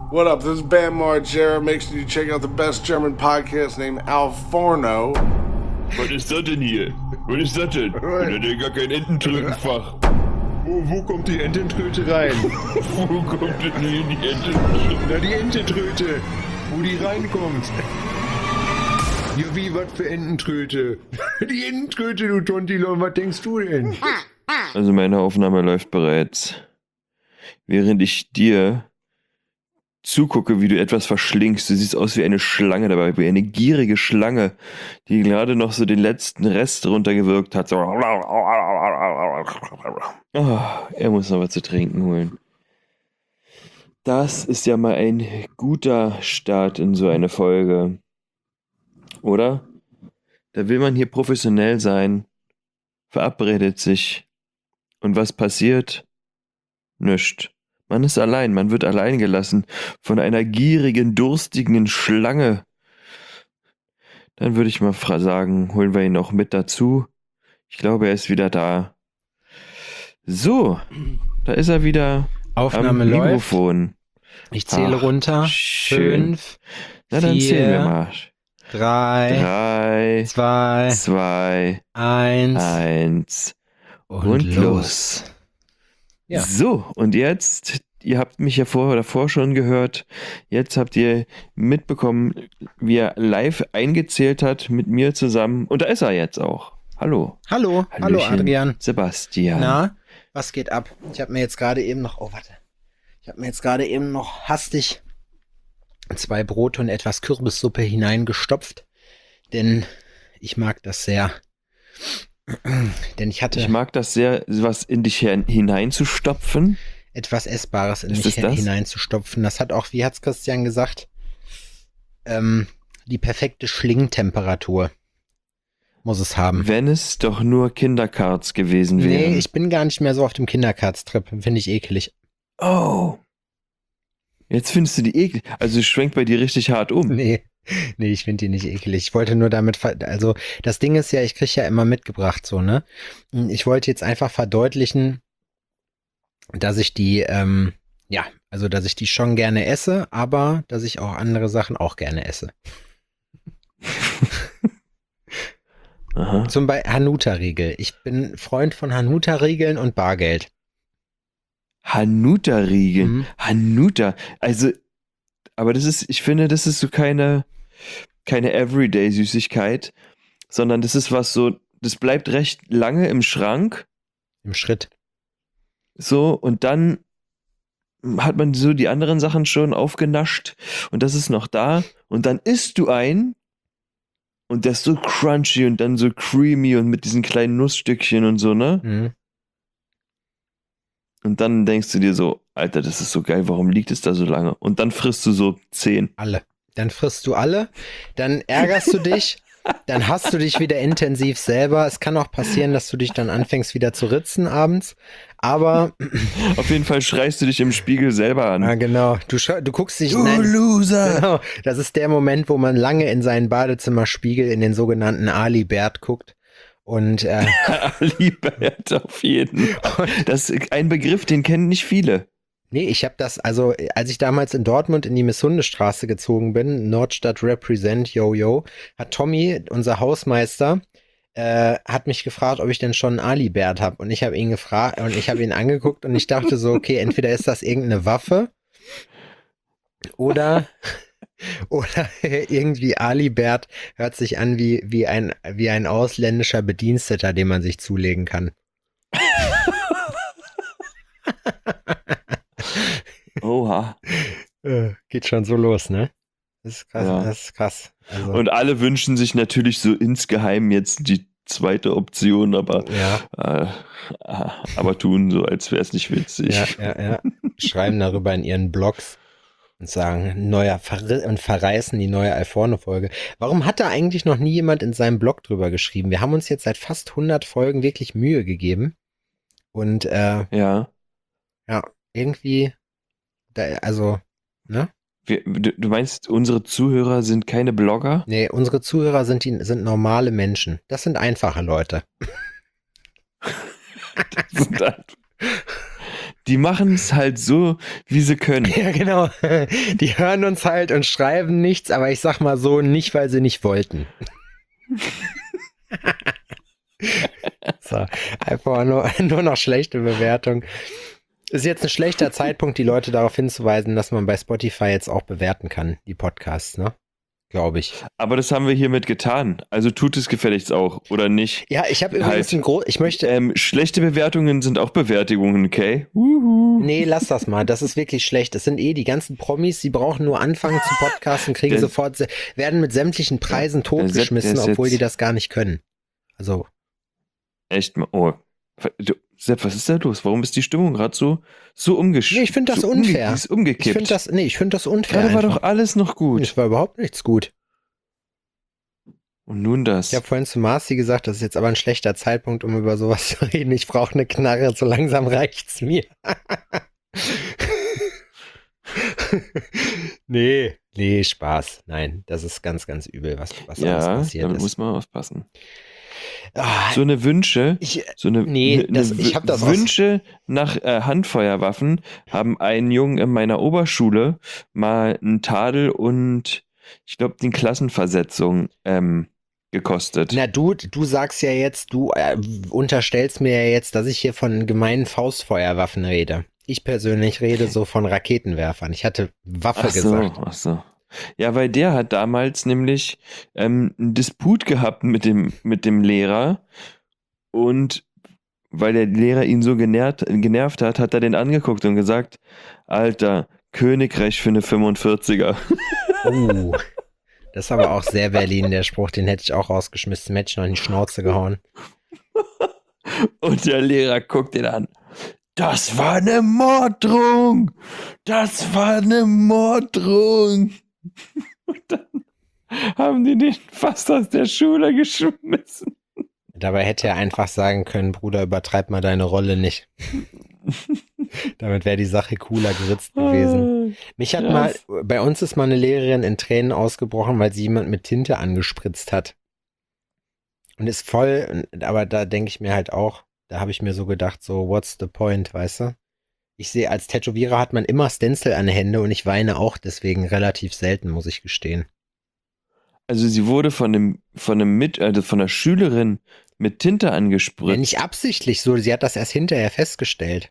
What up? This is Bam Margera. Make sure you check out the best German podcast named Al Forno. Was ist das denn hier? Was ist das denn? Ich bin ja gar kein Ententrötenfach. Wo kommt die Ententröte rein? Wo kommt denn hier die Ententröte? Na, die Ententröte. Wo die reinkommt. Ja, wie, was für Ententröte? Die Ententröte, du Tontilon, was denkst du denn? Also meine Aufnahme läuft bereits. Während ich dir zugucke, wie du etwas verschlingst. Du siehst aus wie eine Schlange dabei, wie eine gierige Schlange, die gerade noch so den letzten Rest runtergewirkt hat. So. Oh, er muss noch was zu trinken holen. Das ist ja mal ein guter Start in so eine Folge. Oder? Da will man hier professionell sein, verabredet sich. Und was passiert? Nichts. Man ist allein, man wird allein gelassen von einer gierigen, durstigen Schlange. Dann würde ich mal sagen, holen wir ihn noch mit dazu. Ich glaube, er ist wieder da. So, da ist er wieder. Aufnahme am läuft. Mikrofon. Ich zähle runter. Schön. 5, Na, dann 4, zählen wir mal. 3, 3, 2, 2, 1 1 und los. Ja. So, und jetzt, ihr habt mich ja vorher oder davor schon gehört, jetzt habt ihr mitbekommen, wie er live eingezählt hat mit mir zusammen. Und da ist er jetzt auch. Hallo. Hallo Hallöchen, Adrian. Sebastian. Na, was geht ab? Ich habe mir jetzt gerade eben noch, hastig 2 Brote und etwas Kürbissuppe hineingestopft, denn ich mag das sehr. Denn ich mag das sehr, was in dich hineinzustopfen. Etwas Essbares in Ist mich es das? hineinzustopfen. Das hat auch, wie hat's Christian gesagt, die perfekte Schlingtemperatur muss es haben. Wenn es doch nur Kinderkarts gewesen wären. Nee, ich bin gar nicht mehr so auf dem Kinderkartstrip. Finde ich ekelig. Oh. Jetzt findest du die eklig. Also es schwenkt bei dir richtig hart um. Nee, ich finde die nicht ekelig. Ich wollte nur damit, also das Ding ist ja, ich kriege ja immer mitgebracht so, ne? Ich wollte jetzt einfach verdeutlichen, dass ich die, dass ich die schon gerne esse, aber dass ich auch andere Sachen auch gerne esse. Aha. Zum Beispiel Hanuta-Riegel. Ich bin Freund von Hanuta-Riegeln und Bargeld. Hanuta-Riegel. Mhm. Hanuta. Also, aber ich finde, das ist so keine Everyday-Süßigkeit, sondern das ist was so, das bleibt recht lange im Schrank. Im Schritt. So, und dann hat man so die anderen Sachen schon aufgenascht und das ist noch da und dann isst du ein und der ist so crunchy und dann so creamy und mit diesen kleinen Nussstückchen und so, ne? Mhm. Und dann denkst du dir so, Alter, das ist so geil, warum liegt es da so lange? Und dann frisst du so 10. Alle. Dann frisst du alle, dann ärgerst du dich, dann hasst du dich wieder intensiv selber. Es kann auch passieren, dass du dich dann anfängst wieder zu ritzen abends, aber Auf jeden Fall schreist du dich im Spiegel selber an. ja, genau, du guckst dich, Du Loser! genau, das ist der Moment, wo man lange in seinen Badezimmerspiegel in den sogenannten Ali-Bert guckt und Alibert auf jeden. Das ist ein Begriff, den kennen nicht viele. nee, ich habe das, also als ich damals in Dortmund in die Misshundestraße gezogen bin, Nordstadt Represent, yo, hat Tommy, unser Hausmeister, hat mich gefragt, ob ich denn schon einen Ali-Bert habe. Und ich habe ihn gefragt und ich habe ihn angeguckt und ich dachte so, okay, entweder ist das irgendeine Waffe oder irgendwie Ali-Bert hört sich an wie ein ausländischer Bediensteter, den man sich zulegen kann. Oha. Geht schon so los, ne? Das ist krass, Ja. das ist krass. Also, Und alle wünschen sich natürlich so insgeheim jetzt die zweite Option, aber, aber tun so, als wäre es nicht witzig. ja. Schreiben darüber in ihren Blogs und sagen, und verreißen die neue Alforno-Folge. Warum hat da eigentlich noch nie jemand in seinem Blog drüber geschrieben? Wir haben uns jetzt seit fast 100 Folgen wirklich Mühe gegeben. Und Ja. irgendwie, ne? Du meinst, unsere Zuhörer sind keine Blogger? Nee, unsere Zuhörer sind normale Menschen. Das sind einfache Leute. Die machen es halt so, wie sie können. Ja, genau. Die hören uns halt und schreiben nichts, aber ich sag mal so, nicht, weil sie nicht wollten. So, einfach nur noch schlechte Bewertung. Ist jetzt ein schlechter Zeitpunkt, die Leute darauf hinzuweisen, dass man bei Spotify jetzt auch bewerten kann, die Podcasts, ne? Glaube ich. Aber das haben wir hiermit getan. Also tut es gefälligst auch, oder nicht? Ja, ich habe übrigens ich möchte. Schlechte Bewertungen sind auch Bewertungen, okay? Nee, lass das mal. Das ist wirklich schlecht. Das sind die ganzen Promis, die brauchen nur anfangen zu podcasten, kriegen sofort, werden mit sämtlichen Preisen totgeschmissen, obwohl die das gar nicht können. Also. Echt mal. Oh. Sepp, was ist da los? Warum ist die Stimmung gerade so umgeschickt? Nee, ich finde das unfair. Die ist umgekippt. Ich finde das unfair. Gerade war doch alles noch gut. Es war überhaupt nichts gut. Und nun das. Ich habe vorhin zu Marci gesagt, das ist jetzt aber ein schlechter Zeitpunkt, um über sowas zu reden. Ich brauche eine Knarre, so langsam reicht's mir. Nee, Spaß. Nein, das ist ganz, ganz übel, was alles passiert damit ist. muss man aufpassen. Ah, So eine Wünsche, ich habe das Wünsche nach Handfeuerwaffen haben einen Jungen in meiner Oberschule mal einen Tadel und ich glaube die Klassenversetzung gekostet. Na du sagst ja jetzt, du unterstellst mir ja jetzt, dass ich hier von gemeinen Faustfeuerwaffen rede. Ich persönlich rede so von Raketenwerfern. Ich hatte Waffe gesagt. Ach so. Ja, weil der hat damals nämlich einen Disput gehabt mit dem Lehrer und weil der Lehrer ihn so genervt hat, hat er den angeguckt und gesagt, Alter, Königreich für eine 45er. Das ist aber auch sehr Berlin, der Spruch, den hätte ich auch rausgeschmissen, hätte ich noch in die Schnauze gehauen. Und der Lehrer guckt ihn an. Das war eine Morddrohung! Das war eine Morddrohung! Und dann haben die den fast aus der Schule geschmissen. Dabei hätte er einfach sagen können, Bruder, übertreib mal deine Rolle nicht. Damit wäre die Sache cooler geritzt gewesen. Mich hat bei uns ist mal eine Lehrerin in Tränen ausgebrochen, weil sie jemand mit Tinte angespritzt hat. Und ist voll, aber da denke ich mir halt auch, da habe ich mir so gedacht, so, what's the point, weißt du? Ich sehe, als Tätowierer hat man immer Stencil an den Händen und ich weine auch deswegen relativ selten, muss ich gestehen. Also sie wurde von der Schülerin mit Tinte angespritzt. Ja, nicht absichtlich so, sie hat das erst hinterher festgestellt.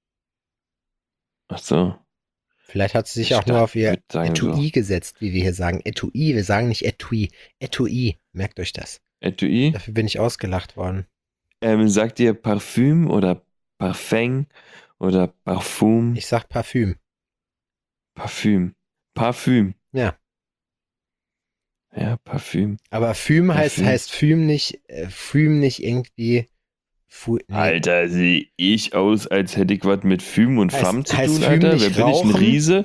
Ach so. Vielleicht hat sie sich auch nur auf ihr Etui gesetzt, wie wir hier sagen. Etui, wir sagen nicht Etui. Etui, merkt euch das. Etui? Dafür bin ich ausgelacht worden. Sagt ihr Parfüm oder Parfum oder Parfum? Ich sag Parfüm. Parfüm. Ja. Ja, Parfüm. Aber Füm heißt Füm nicht irgendwie. Nee. Alter, sehe ich aus, als hätte ich was mit Füm und Fam zu tun, Füm Alter? nicht Wer bin ich, ein Riese?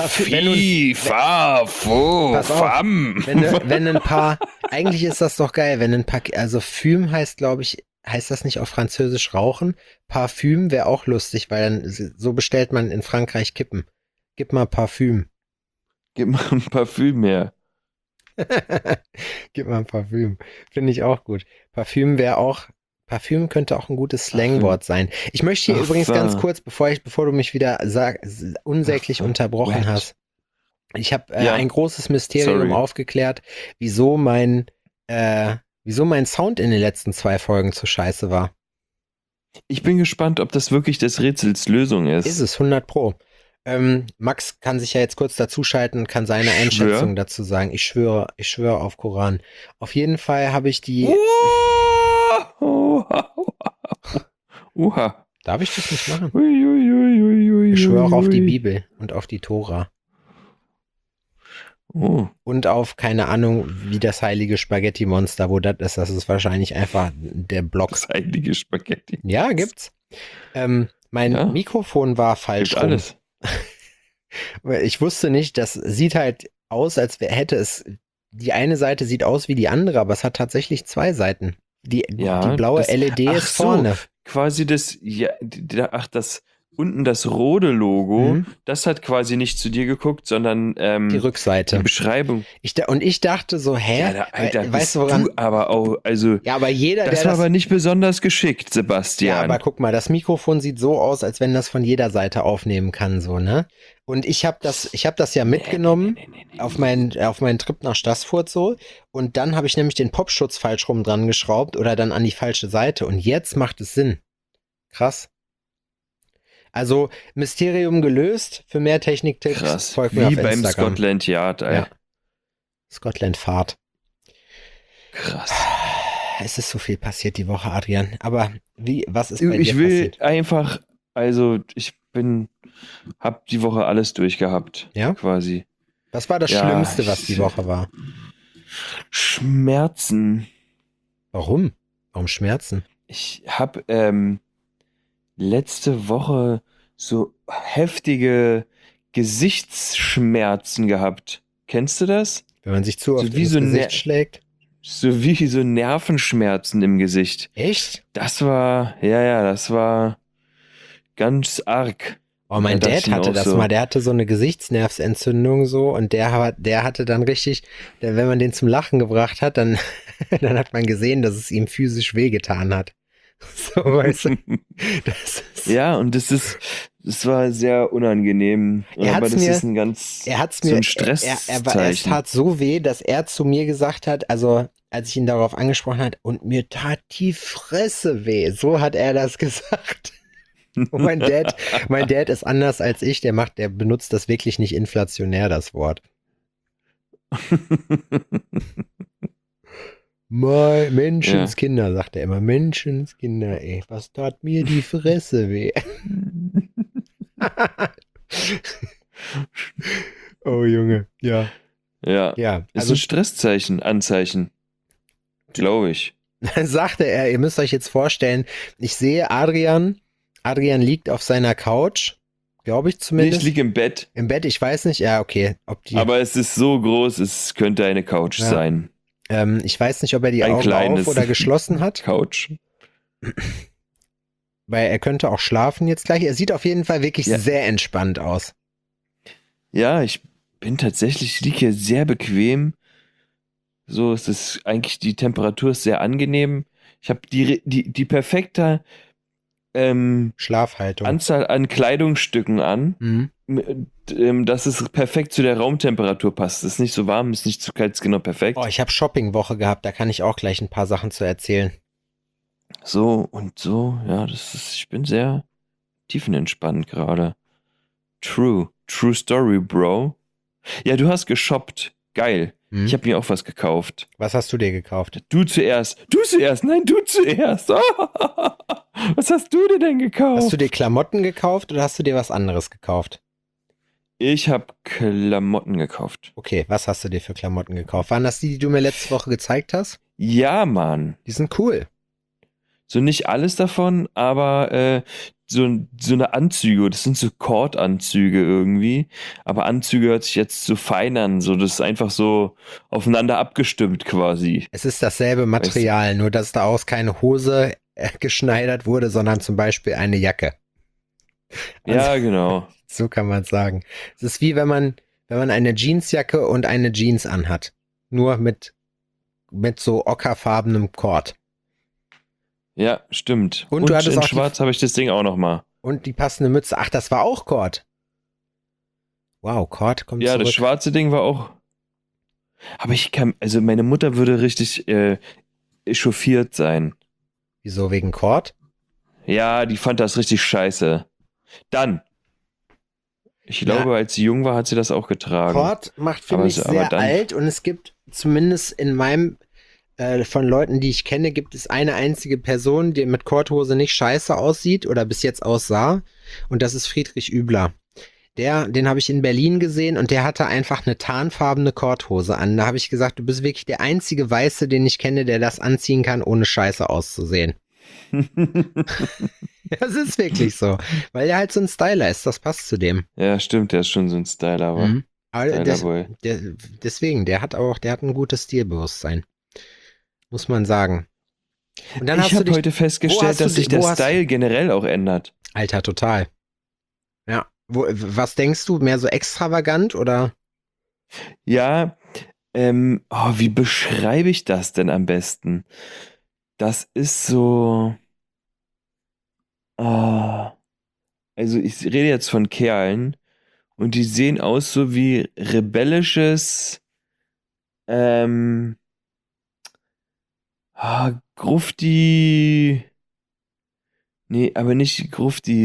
Fam. Wenn ein paar, eigentlich ist das doch geil, wenn ein paar, also Füm heißt, glaube ich, heißt das nicht auf Französisch rauchen? Parfüm wäre auch lustig, weil dann, so bestellt man in Frankreich Kippen. Gib mal Parfüm. Gib mal ein Parfüm her. Gib mal ein Parfüm. Finde ich auch gut. Parfüm könnte auch ein gutes Slangwort sein. Ich möchte hier übrigens ganz kurz, bevor du mich wieder unsäglich unterbrochen hast. Ich habe ein großes Mysterium aufgeklärt, wieso mein Sound in den letzten 2 Folgen zu scheiße war. Ich bin gespannt, ob das wirklich des Rätsels Lösung ist. Ist es, 100%. Max kann sich ja jetzt kurz dazuschalten und kann seine Einschätzung dazu sagen. Ich schwöre auf Koran. Auf jeden Fall habe ich die... Darf ich das nicht machen? Ich schwöre auch auf die Bibel und auf die Tora. Und auf, keine Ahnung, wie das heilige Spaghetti-Monster, wo das ist. Das ist wahrscheinlich einfach der Block. Das heilige Spaghetti. Ja, gibt's. Mein Mikrofon war falsch rum. Alles. Ich wusste nicht, das sieht halt aus, als hätte es, die eine Seite sieht aus wie die andere, aber es hat tatsächlich 2 Seiten. Die blaue LED ist vorne. Quasi das unten das rote Logo, Mhm. das hat quasi nicht zu dir geguckt, sondern Die die Rückseite. Beschreibung. Ich dachte so, hä? Ja, Alter, weißt bist du woran? du aber auch, also, Ja, aber jeder, das der war das. aber nicht besonders geschickt, Ja, Sebastian. aber guck mal, das Mikrofon sieht so aus, als wenn das von jeder Seite aufnehmen kann, so, ne? Und ich habe das ja mitgenommen Nee. auf meinen Trip nach Stassfurt so. Und dann habe ich nämlich den Popschutz falsch rum dran geschraubt oder dann an die falsche Seite. Und jetzt macht es Sinn. Krass. Also, Mysterium gelöst. Für mehr Techniktipps Krass, folgt mir wie auf beim Instagram. Scotland Yard, ey. Ja. Scotland Fahrt. Krass. Es ist so viel passiert die Woche, Adrian. Aber was ist bei Ich dir will passiert? einfach, also hab die Woche alles durchgehabt, Ja? quasi. Was war das Ja, Schlimmste, was die Woche war? Schmerzen. Warum? Warum Schmerzen? Ich habe letzte Woche so heftige Gesichtsschmerzen gehabt. Kennst du das? Wenn man sich zu oft wie ins so ein Gesicht Ner- schlägt? So wie so Nervenschmerzen im Gesicht. Echt? Das war ganz arg. Oh, mein Da dachte Dad ich mir hatte auch das so. mal. Der hatte so eine Gesichtsnerventzündung so und der hatte dann richtig, wenn man den zum Lachen gebracht hat, dann, dann hat man gesehen, dass es ihm physisch wehgetan hat. So, weißt du? Das ist, Ja, und das war sehr unangenehm. Er Aber hat's das mir- ist ein ganz er hat's so mir, ein es Stresszeichen. tat so weh, dass er zu mir gesagt hat, also als ich ihn darauf angesprochen hat, und mir tat die Fresse weh. So hat er das gesagt. Und mein Dad ist anders als ich, der benutzt das wirklich nicht inflationär, das Wort. Menschenskinder, sagt er immer. Menschenskinder, ey, was tat mir die Fresse weh? Oh Junge, ja. Ja, Ja, ist also ein Stresszeichen, Anzeichen. Glaube ich. dann sagte er, ihr müsst euch jetzt vorstellen, ich sehe Adrian liegt auf seiner Couch, glaube ich Nee, zumindest. ich liege im Bett, Im Bett, ich weiß nicht, ja, okay, aber es ist so groß, es könnte eine Couch Ja. sein. ich weiß nicht, ob er die Ein Augen kleines auf oder geschlossen hat, Couch. weil er könnte auch schlafen jetzt gleich. Er sieht auf jeden Fall wirklich Ja. sehr entspannt aus. Ja, ich liege hier sehr bequem. So, es ist eigentlich, die Temperatur ist sehr angenehm. Ich habe die perfekte Schlafhaltung. Anzahl an Kleidungsstücken an, Mhm. dass es perfekt zu der Raumtemperatur passt. Es ist nicht so warm, ist nicht zu kalt, ist genau perfekt. Oh, ich habe Shoppingwoche gehabt, da kann ich auch gleich ein paar Sachen zu erzählen. So und so, ja, ich bin sehr tiefenentspannt gerade. True Story, Bro. Ja, du hast geshoppt. Geil. Hm? Ich habe mir auch was gekauft. Was hast du dir gekauft? Du zuerst. Nein, du zuerst. Was hast du dir denn gekauft? Hast du dir Klamotten gekauft oder hast du dir was anderes gekauft? Ich habe Klamotten gekauft. Okay, was hast du dir für Klamotten gekauft? Waren das die du mir letzte Woche gezeigt hast? Ja, Mann. Die sind cool. So nicht alles davon, aber so eine Anzüge. Das sind so Kordanzüge irgendwie. Aber Anzüge hört sich jetzt so fein an. So, das ist einfach so aufeinander abgestimmt quasi. Es ist dasselbe Material, nur dass daraus keine Hose geschneidert wurde, sondern zum Beispiel eine Jacke. Ja, genau. So kann man es sagen. Es ist wie wenn man eine Jeansjacke und eine Jeans anhat. Nur mit so ockerfarbenem Kord. Ja, stimmt. Und du hattest in auch Schwarz habe ich das Ding auch noch mal. Und die passende Mütze. Ach, das war auch Kord. Wow, Kord kommt Ja, zurück. das schwarze Ding war auch. Aber also meine Mutter würde richtig echauffiert sein. Wieso, wegen Kord? Ja, die fand das richtig scheiße. Dann. Ich glaube, als sie jung war, hat sie das auch getragen. Kord macht, finde Aber ich, aber sehr dann- alt und es gibt zumindest in meinem, von Leuten, die ich kenne, gibt es eine einzige Person, die mit Kordhose nicht scheiße aussieht oder bis jetzt aussah und das ist Friedrich Übler. Den habe ich in Berlin gesehen und der hatte einfach eine tarnfarbene Kordhose an. Da habe ich gesagt, du bist wirklich der einzige Weiße, den ich kenne, der das anziehen kann, ohne scheiße auszusehen. Das ist wirklich so, weil er halt so ein Styler ist, das passt zu dem. Ja, stimmt, der ist schon so ein Styler, aber. Mhm. Aber Stylerboy. deswegen, der hat ein gutes Stilbewusstsein. Muss man sagen. Und dann Ich hast du habe dich, heute wo festgestellt, hast du dass sich dich- der wo hast- Style generell auch ändert. Alter, total. Ja. Was denkst du? Mehr so extravagant oder? Ja, wie beschreibe ich das denn am besten? Das ist so, also ich rede jetzt von Kerlen und die sehen aus so wie rebellisches, Grufti, nee, aber nicht Grufti,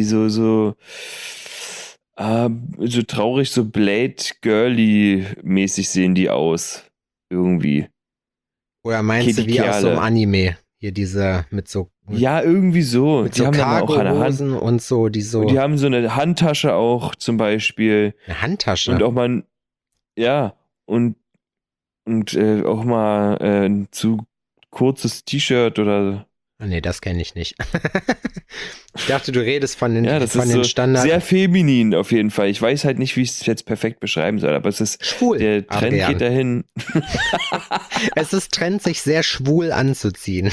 so traurig, so Blade Girly-mäßig sehen die aus. Irgendwie. Oder meinst du wie aus so einem Anime? Hier diese mit so Ja, irgendwie so. mit Die so haben dann auch eine Hand. Cargohosen und so, die so Und die haben so eine Handtasche auch zum Beispiel. eine Handtasche. Und auch mal, ja, und auch mal ein zu kurzes T-Shirt oder. Ah, nee, das kenne ich nicht. Ich dachte, du redest von den, Ja, das von ist den so Standard. sehr feminin auf jeden Fall. Ich weiß halt nicht, wie ich es jetzt perfekt beschreiben soll, aber es ist, Schwul, der Trend Adrian. geht dahin. Es ist Trend, sich sehr schwul anzuziehen.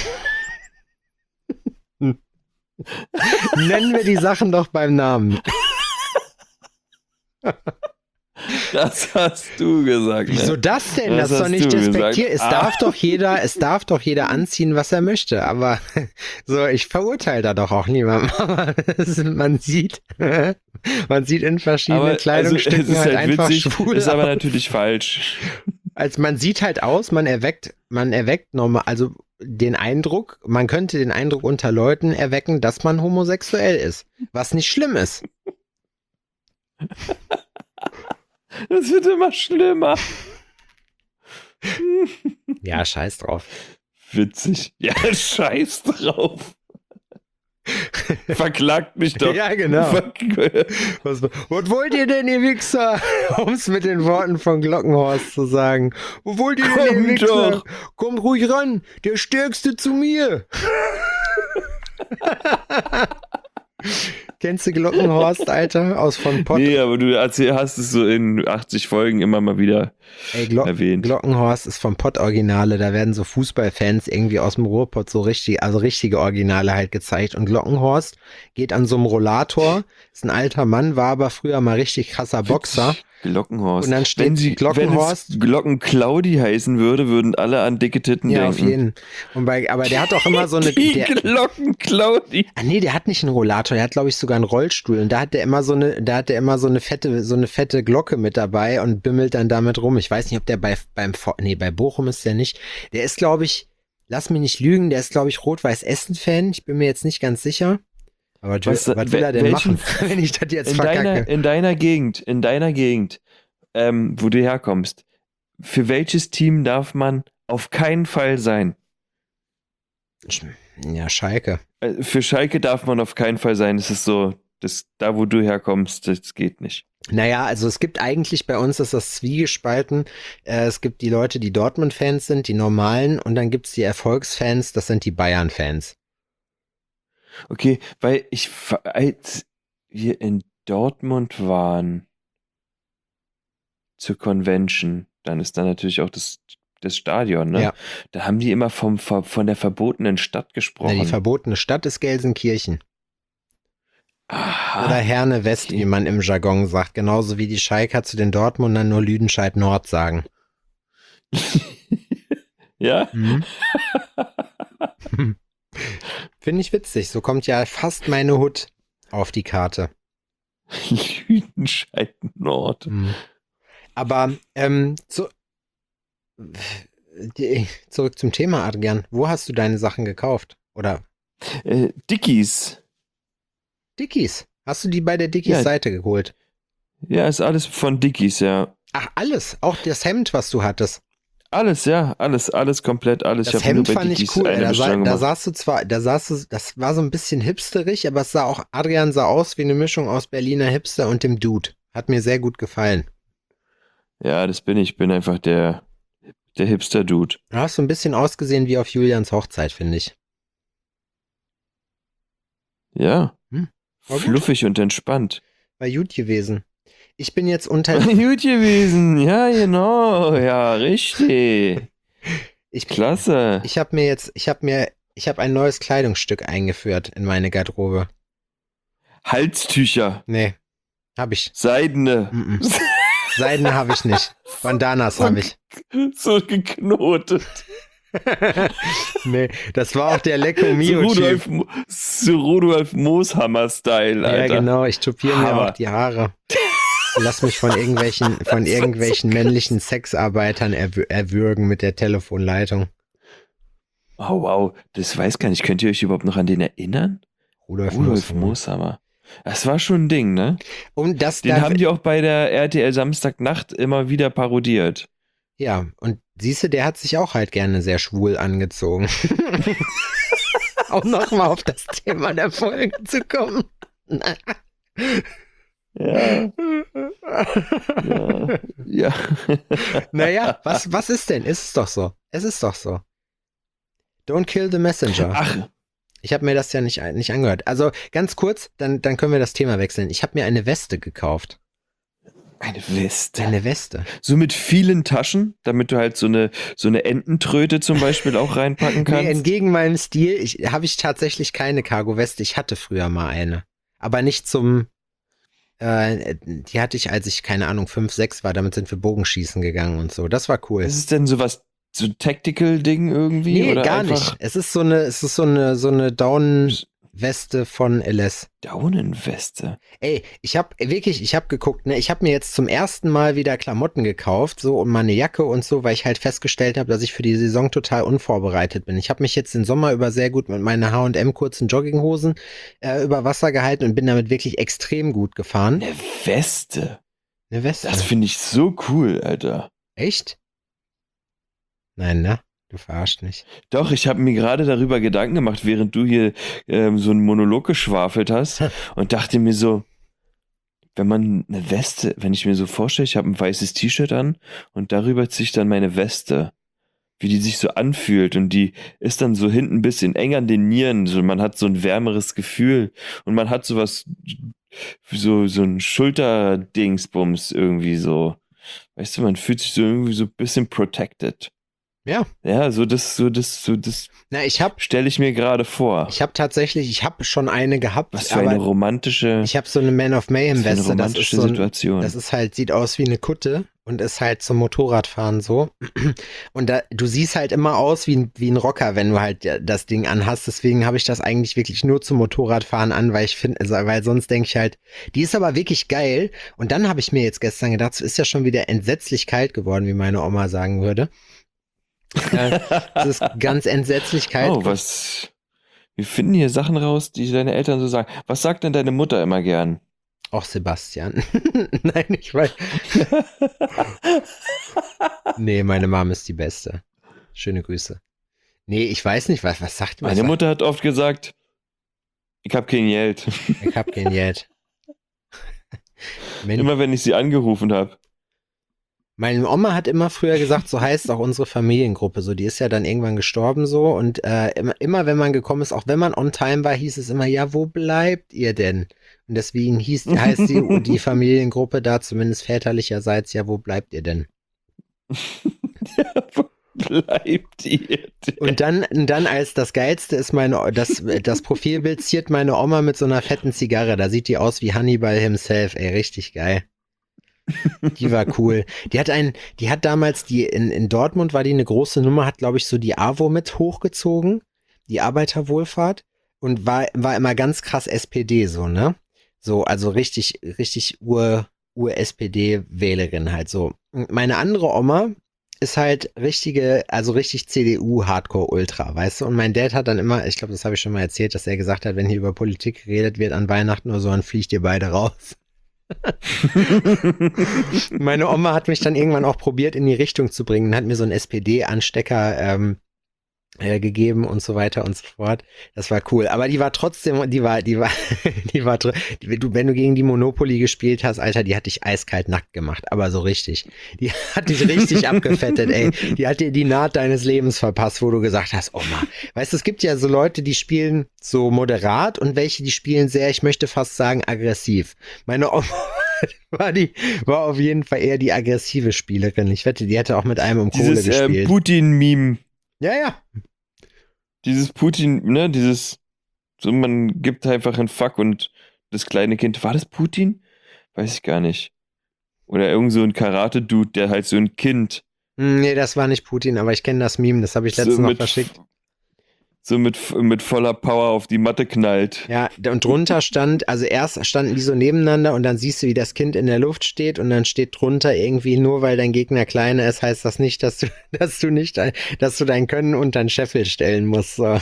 Nennen wir die Sachen doch beim Namen. Das hast du gesagt. Wieso Ne? das denn? Das Das ist doch hast nicht du despektiert. gesagt. Es darf doch jeder anziehen, was er möchte. Aber so, ich verurteile da doch auch niemanden. Aber man sieht in verschiedenen Aber Kleidungsstücken es ist halt einfach witzig, schwul ist aber aus. natürlich falsch. Also man sieht halt aus, man erweckt normal, also den Eindruck, man könnte den Eindruck unter Leuten erwecken, dass man homosexuell ist. Was nicht schlimm ist. Das wird immer schlimmer. Ja, scheiß drauf. Witzig. Ja, scheiß drauf. Verklagt mich doch. Ja, genau. Was wollt ihr denn, ihr Wichser? Um es mit den Worten von Glockenhorst zu sagen. Wo wollt ihr denn, ihr Kommt Wichser? doch. Kommt ruhig ran, der Stärkste zu mir. Kennst du Glockenhorst, Alter? Aus von Pott? Nee, aber du hast es so in 80 Folgen immer mal wieder Ey, erwähnt. Glockenhorst ist vom Pott-Originale, da werden so Fußballfans irgendwie aus dem Ruhrpott so richtige Originale halt gezeigt. Und Glockenhorst geht an so einem Rollator, ist ein alter Mann, war aber früher mal richtig krasser Boxer. Glockenhorst. Und dann steht Glockenhorst. Wenn es Glockenklaudi heißen würde, würden alle an dicke Titten Ja, denken. auf jeden. Aber der hat auch immer so eine. Die Glockenklaudi. Nee, der hat nicht einen Rollator, der hat, glaube ich, sogar einen Rollstuhl. Und da hat der immer so eine fette Glocke mit dabei und bimmelt dann damit rum. Ich weiß nicht, ob der bei Bochum ist der nicht. Der ist, glaube ich, lass mich nicht lügen, der ist, glaube ich, Rot-Weiß-Essen-Fan. Ich bin mir jetzt nicht ganz sicher. Aber was will er denn machen, wenn ich das jetzt verkacke? In deiner Gegend, wo du herkommst, für welches Team darf man auf keinen Fall sein? Ja, Schalke. Für Schalke darf man auf keinen Fall sein. Das ist so, da wo du herkommst, das geht nicht. Naja, also es gibt eigentlich bei uns ist das zwiegespalten. Es gibt die Leute, die Dortmund-Fans sind, die normalen, und dann gibt es die Erfolgsfans, das sind die Bayern-Fans. Okay, weil als wir in Dortmund waren zur Convention, dann ist da natürlich auch das Stadion, ne? Ja. Da haben die immer von der verbotenen Stadt gesprochen. Na, die verbotene Stadt ist Gelsenkirchen. Aha. Oder Herne West, Okay. wie man im Jargon sagt. Genauso wie die Schalker zu den Dortmundern nur Lüdenscheid Nord sagen. Ja? Mhm. Finde ich witzig. So kommt ja fast meine Hut auf die Karte. Lüdenscheid Nord. Mhm. Aber zurück zum Thema, Adrian. Wo hast du deine Sachen gekauft? Oder Dickies. Dickies? Hast du die bei der Dickies-Seite geholt? Ja, ist alles von Dickies, ja. Ach, alles? Auch das Hemd, was du hattest? Alles, ja. Alles komplett, alles. Das Ich hab nur Hemd bei fand ich Dickies cool. eine Bestellung Da gemacht. sahst du zwar, das war so ein bisschen hipsterig, aber es sah auch, Adrian sah aus wie eine Mischung aus Berliner Hipster und dem Dude. Hat mir sehr gut gefallen. Ja, das bin ich. Ich bin einfach der Hipster-Dude. Du hast so ein bisschen ausgesehen wie auf Julians Hochzeit, finde ich. Ja. War gut. Fluffig und entspannt. War gut gewesen. Ich bin jetzt unter... Gut gewesen. Ja, genau. Ja, richtig. Klasse. Ich habe ein neues Kleidungsstück eingeführt in meine Garderobe. Halstücher. Nee. Hab ich. Seidene. Mm-mm. Seidene habe ich nicht. Bandanas habe ich. So geknotet. Nee, das war auch der Lecco So Mio-Typ. Rudolf Mooshammer-Style, Alter. Ja, genau, ich tupiere mir Hammer. auch die Haare. Lass mich von irgendwelchen männlichen Sexarbeitern erwürgen mit der Telefonleitung. Oh, wow. Das weiß gar nicht. Könnt ihr euch überhaupt noch an den erinnern? Rudolf Mooshammer. Das war schon ein Ding, ne? Den haben die auch bei der RTL Samstagnacht immer wieder parodiert. Ja, und siehste, der hat sich auch halt gerne sehr schwul angezogen. Auch nochmal auf das Thema der Folge zu kommen. Ja. Ja. Naja, was ist denn? Es ist doch so. Don't kill the messenger. Ach. Ich habe mir das ja nicht angehört. Also ganz kurz, dann können wir das Thema wechseln. Ich habe mir eine Weste gekauft. Eine Weste. Eine Weste. So mit vielen Taschen, damit du halt so eine Ententröte zum Beispiel auch reinpacken kannst. Nee, entgegen meinem Stil habe ich tatsächlich keine Cargo-Weste. Ich hatte früher mal eine. Aber nicht die hatte ich, als ich, keine Ahnung, 5, 6 war. Damit sind wir Bogenschießen gegangen und so. Das war cool. Ist es denn sowas, so ein Tactical-Ding irgendwie? Nee, oder gar einfach nicht. Es ist so eine Daunenweste von LS. Daunenweste? Ey, ich habe geguckt, ne, ich habe mir jetzt zum ersten Mal wieder Klamotten gekauft, so, und meine Jacke und so, weil ich halt festgestellt habe, dass ich für die Saison total unvorbereitet bin. Ich habe mich jetzt den Sommer über sehr gut mit meinen H&M kurzen Jogginghosen über Wasser gehalten und bin damit wirklich extrem gut gefahren. Eine Weste? Eine Weste? Das finde ich so cool, Alter. Echt? Nein, ne? Du verarscht mich. Doch, ich habe mir gerade darüber Gedanken gemacht, während du hier so einen Monolog geschwafelt hast und dachte mir so, wenn ich mir so vorstelle, ich habe ein weißes T-Shirt an und darüber ziehe ich dann meine Weste, wie die sich so anfühlt und die ist dann so hinten ein bisschen eng an den Nieren, so man hat so ein wärmeres Gefühl und man hat sowas, so ein Schulterdingsbums irgendwie so, weißt du, man fühlt sich so irgendwie so ein bisschen protected. Ja. Ja, das Na, stelle ich mir gerade vor. Ich habe schon eine gehabt. Was für eine romantische, ich habe so eine Man of Mayhem Weste. Das ist so Situation. Das ist halt, sieht aus wie eine Kutte und ist halt zum Motorradfahren so. Und du siehst halt immer aus wie ein Rocker, wenn du halt das Ding anhast. Deswegen habe ich das eigentlich wirklich nur zum Motorradfahren an, weil sonst denke ich halt, die ist aber wirklich geil. Und dann habe ich mir jetzt gestern gedacht, es ist ja schon wieder entsetzlich kalt geworden, wie meine Oma sagen würde. Es ist ganz entsetzlich kalt. Oh, wir finden hier Sachen raus, die deine Eltern so sagen. Was sagt denn deine Mutter immer gern? Auch Sebastian. Nein, ich weiß. Nee, meine Mom ist die Beste. Schöne Grüße. Nee, ich weiß nicht, was sagt man? Meine Mutter hat oft gesagt, ich hab kein Geld. Ich hab kein Geld. Immer wenn ich sie angerufen habe. Meine Oma hat immer früher gesagt, so heißt auch unsere Familiengruppe, so, die ist ja dann irgendwann gestorben so und immer wenn man gekommen ist, auch wenn man on time war, hieß es immer, ja, wo bleibt ihr denn? Und deswegen heißt die Familiengruppe da, zumindest väterlicherseits, ja, wo bleibt ihr denn? Ja, wo bleibt ihr denn? Und dann als das Geilste ist das Profilbild ziert meine Oma mit so einer fetten Zigarre, da sieht die aus wie Hannibal himself, ey, richtig geil. Die war cool. Die hat damals in Dortmund war die eine große Nummer, hat glaube ich so die AWO mit hochgezogen, die Arbeiterwohlfahrt und war immer ganz krass SPD so, ne? So, also richtig Ur-SPD-Wählerin halt so. Und meine andere Oma ist halt richtig CDU-Hardcore-Ultra, weißt du? Und mein Dad hat dann immer, ich glaube, das habe ich schon mal erzählt, dass er gesagt hat, wenn hier über Politik geredet wird an Weihnachten oder so, dann fliegt ihr beide raus. Meine Oma hat mich dann irgendwann auch probiert in die Richtung zu bringen und hat mir so einen SPD-Anstecker gegeben und so weiter und so fort. Das war cool. Aber die war trotzdem, wenn du gegen die Monopoly gespielt hast, Alter, die hat dich eiskalt nackt gemacht. Aber so richtig. Die hat dich richtig abgefettet, ey. Die hat dir die Naht deines Lebens verpasst, wo du gesagt hast, Oma. Weißt du, es gibt ja so Leute, die spielen so moderat und welche, die spielen sehr, ich möchte fast sagen, aggressiv. Meine Oma war auf jeden Fall eher die aggressive Spielerin. Ich wette, die hätte auch mit einem um Kohle gespielt. Putin-Meme. Ja. Dieses Putin, ne, so man gibt einfach einen Fuck und das kleine Kind, war das Putin? Weiß ich gar nicht. Oder irgend so ein Karate-Dude, der halt so ein Kind Nee, das war nicht Putin, aber ich kenne das Meme, das habe ich letztens noch verschickt. So mit voller Power auf die Matte knallt. Ja, und drunter stand, also erst standen die so nebeneinander und dann siehst du, wie das Kind in der Luft steht und dann steht drunter irgendwie, nur weil dein Gegner kleiner ist, heißt das nicht, dass du dein Können unter den Scheffel stellen musst. So.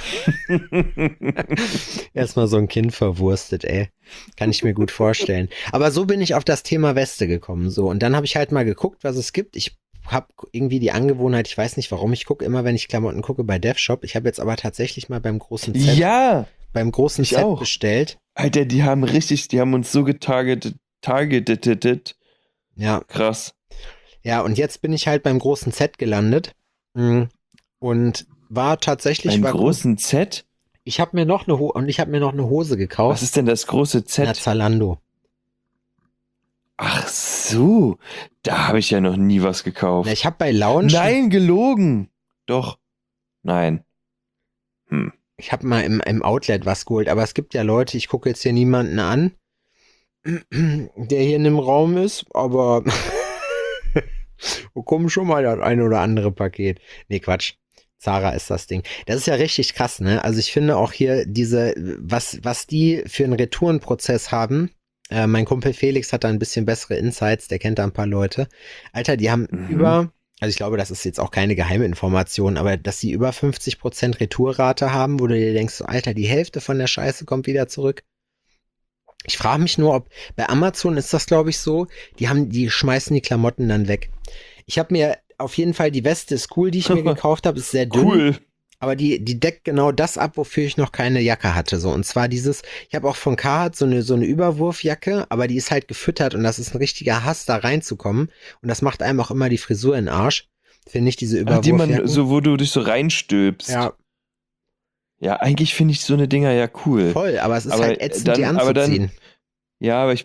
Erstmal so ein Kind verwurstet, ey. Kann ich mir gut vorstellen. Aber so bin ich auf das Thema Weste gekommen, so. Und dann habe ich halt mal geguckt, was es gibt. Ich habe irgendwie die Angewohnheit, ich weiß nicht warum, ich gucke immer, wenn ich Klamotten gucke, bei DevShop. Ich habe jetzt aber tatsächlich mal beim großen Set, bestellt. Alter, die haben uns so targeted. Ja. Krass. Ja, und jetzt bin ich halt beim großen Z gelandet und war tatsächlich beim großen gut. Z? Ich habe mir noch eine Hose gekauft. Was ist denn das große Z? Na, Zalando. Ach so, da habe ich ja noch nie was gekauft. Na, ich habe bei Lounge... Nein, gelogen. Doch. Nein. Ich habe mal im Outlet was geholt, aber es gibt ja Leute, ich gucke jetzt hier niemanden an, der hier in dem Raum ist, aber wo kommen schon mal das eine oder andere Paket. Nee, Quatsch. Zara ist das Ding. Das ist ja richtig krass, ne? Also ich finde auch hier was die für einen Retourenprozess haben. Mein Kumpel Felix hat da ein bisschen bessere Insights, der kennt da ein paar Leute. Alter, die haben also ich glaube, das ist jetzt auch keine geheime Information, aber dass sie über 50% Retourrate haben, wo du dir denkst, so, Alter, die Hälfte von der Scheiße kommt wieder zurück. Ich frage mich nur, ob bei Amazon ist das, glaube ich, so, die schmeißen die Klamotten dann weg. Ich habe mir auf jeden Fall, die Weste ist cool, die ich mir gekauft habe, ist sehr dünn. Cool. Aber die deckt genau das ab, wofür ich noch keine Jacke hatte. So. Und zwar ich habe auch von Carhartt so eine Überwurfjacke, aber die ist halt gefüttert und das ist ein richtiger Hass, da reinzukommen. Und das macht einem auch immer die Frisur in den Arsch. Finde ich diese Überwurfjacken. Wo du dich so reinstülpst. Ja. Ja, eigentlich finde ich so eine Dinger ja cool. Voll, aber es ist halt ätzend, die anzuziehen. Ja, aber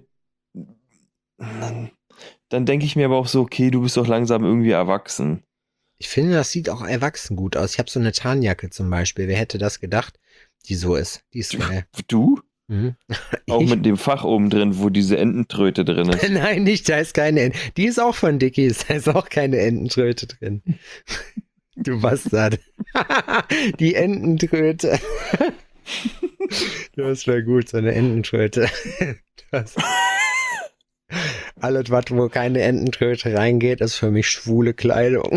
dann denke ich mir aber auch so, okay, du bist doch langsam irgendwie erwachsen. Ich finde, das sieht auch erwachsen gut aus. Ich habe so eine Tarnjacke zum Beispiel. Wer hätte das gedacht, die so ist? Die ist geil. Du? Mhm. Auch mit dem Fach oben drin, wo diese Ententröte drin ist. Nein, nicht, da ist keine Enten. Die ist auch von Dickies, da ist auch keine Ententröte drin. Du Bastard. Die Ententröte. Das wäre gut, so eine Ententröte. Alles, wo keine Ententröte reingeht, ist für mich schwule Kleidung.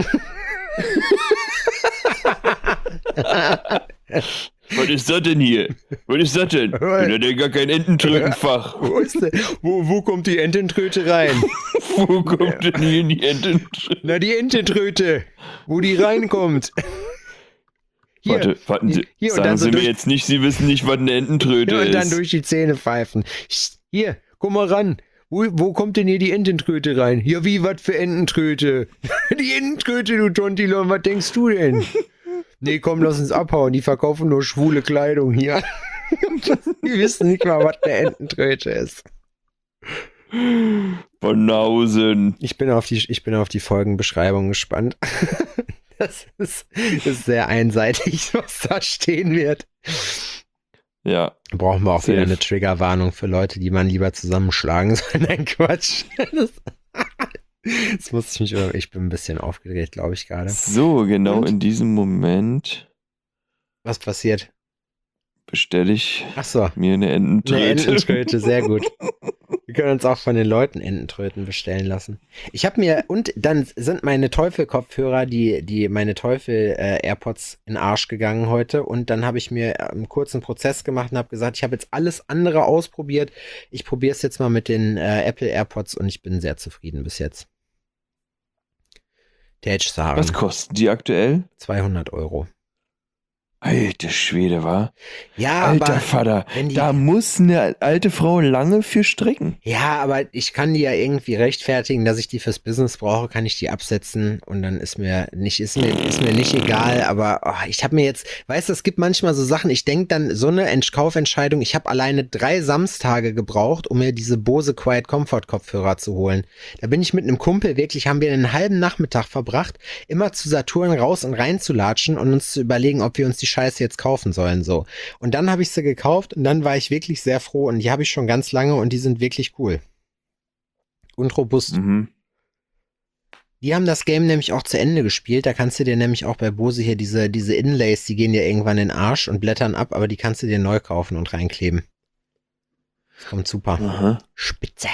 Was ist das denn hier? Was ist das denn? Ich bin ja gar kein Ententrötenfach. Wo kommt die Ententröte rein? Wo kommt denn hier die Ententröte? Na, die Ententröte. Wo die reinkommt. Hier, warten Sie. Hier, sagen Sie mir jetzt nicht, Sie wissen nicht, was eine Ententröte ist. Und dann durch die Zähne pfeifen. Hier, guck mal ran. Wo kommt denn hier die Ententröte rein? Ja, wie, was für Ententröte? Die Ententröte, du Tontilon, was denkst du denn? Nee, komm, lass uns abhauen. Die verkaufen nur schwule Kleidung hier. Die wissen nicht mal, was eine Ententröte ist. Banausen. Ich bin auf die Folgenbeschreibung gespannt. Das ist sehr einseitig, was da stehen wird. Ja. Brauchen wir auch wieder eine Triggerwarnung für Leute, die man lieber zusammenschlagen soll. Nein, Quatsch. Ich bin ein bisschen aufgedreht, glaube ich, gerade. So, genau in diesem Moment. Was passiert? Bestelle ich mir eine Ententröte. Eine Ententröte, sehr gut. Wir können uns auch von den Leuten Ententröten bestellen lassen. Und dann sind meine Teufel-Kopfhörer, meine Teufel-AirPods in den Arsch gegangen heute und dann habe ich mir einen kurzen Prozess gemacht und habe gesagt, ich habe jetzt alles andere ausprobiert. Ich probiere es jetzt mal mit den Apple AirPods und ich bin sehr zufrieden bis jetzt. Der Edge Saren. Was kosten die aktuell? 200 €. Alter Schwede, wa? Ja, alter aber Vater, da muss eine alte Frau lange für stricken. Ja, aber ich kann die ja irgendwie rechtfertigen, dass ich die fürs Business brauche, kann ich die absetzen und dann ist mir nicht egal, aber ich habe mir jetzt, weißt du, es gibt manchmal so Sachen, ich denke dann so eine Kaufentscheidung, ich habe alleine 3 Samstage gebraucht, um mir diese Bose Quiet Comfort Kopfhörer zu holen. Da bin ich mit einem Kumpel haben wir einen halben Nachmittag verbracht, immer zu Saturn raus und rein zu latschen und uns zu überlegen, ob wir uns die Scheiße jetzt kaufen sollen, so. Und dann habe ich sie gekauft und dann war ich wirklich sehr froh und die habe ich schon ganz lange und die sind wirklich cool. und robust. Mhm. Die haben das Game nämlich auch zu Ende gespielt. Da kannst du dir nämlich auch bei Bose hier diese Inlays, die gehen dir irgendwann in den Arsch und blättern ab, aber die kannst du dir neu kaufen und reinkleben. Das kommt super. Aha. Spitze.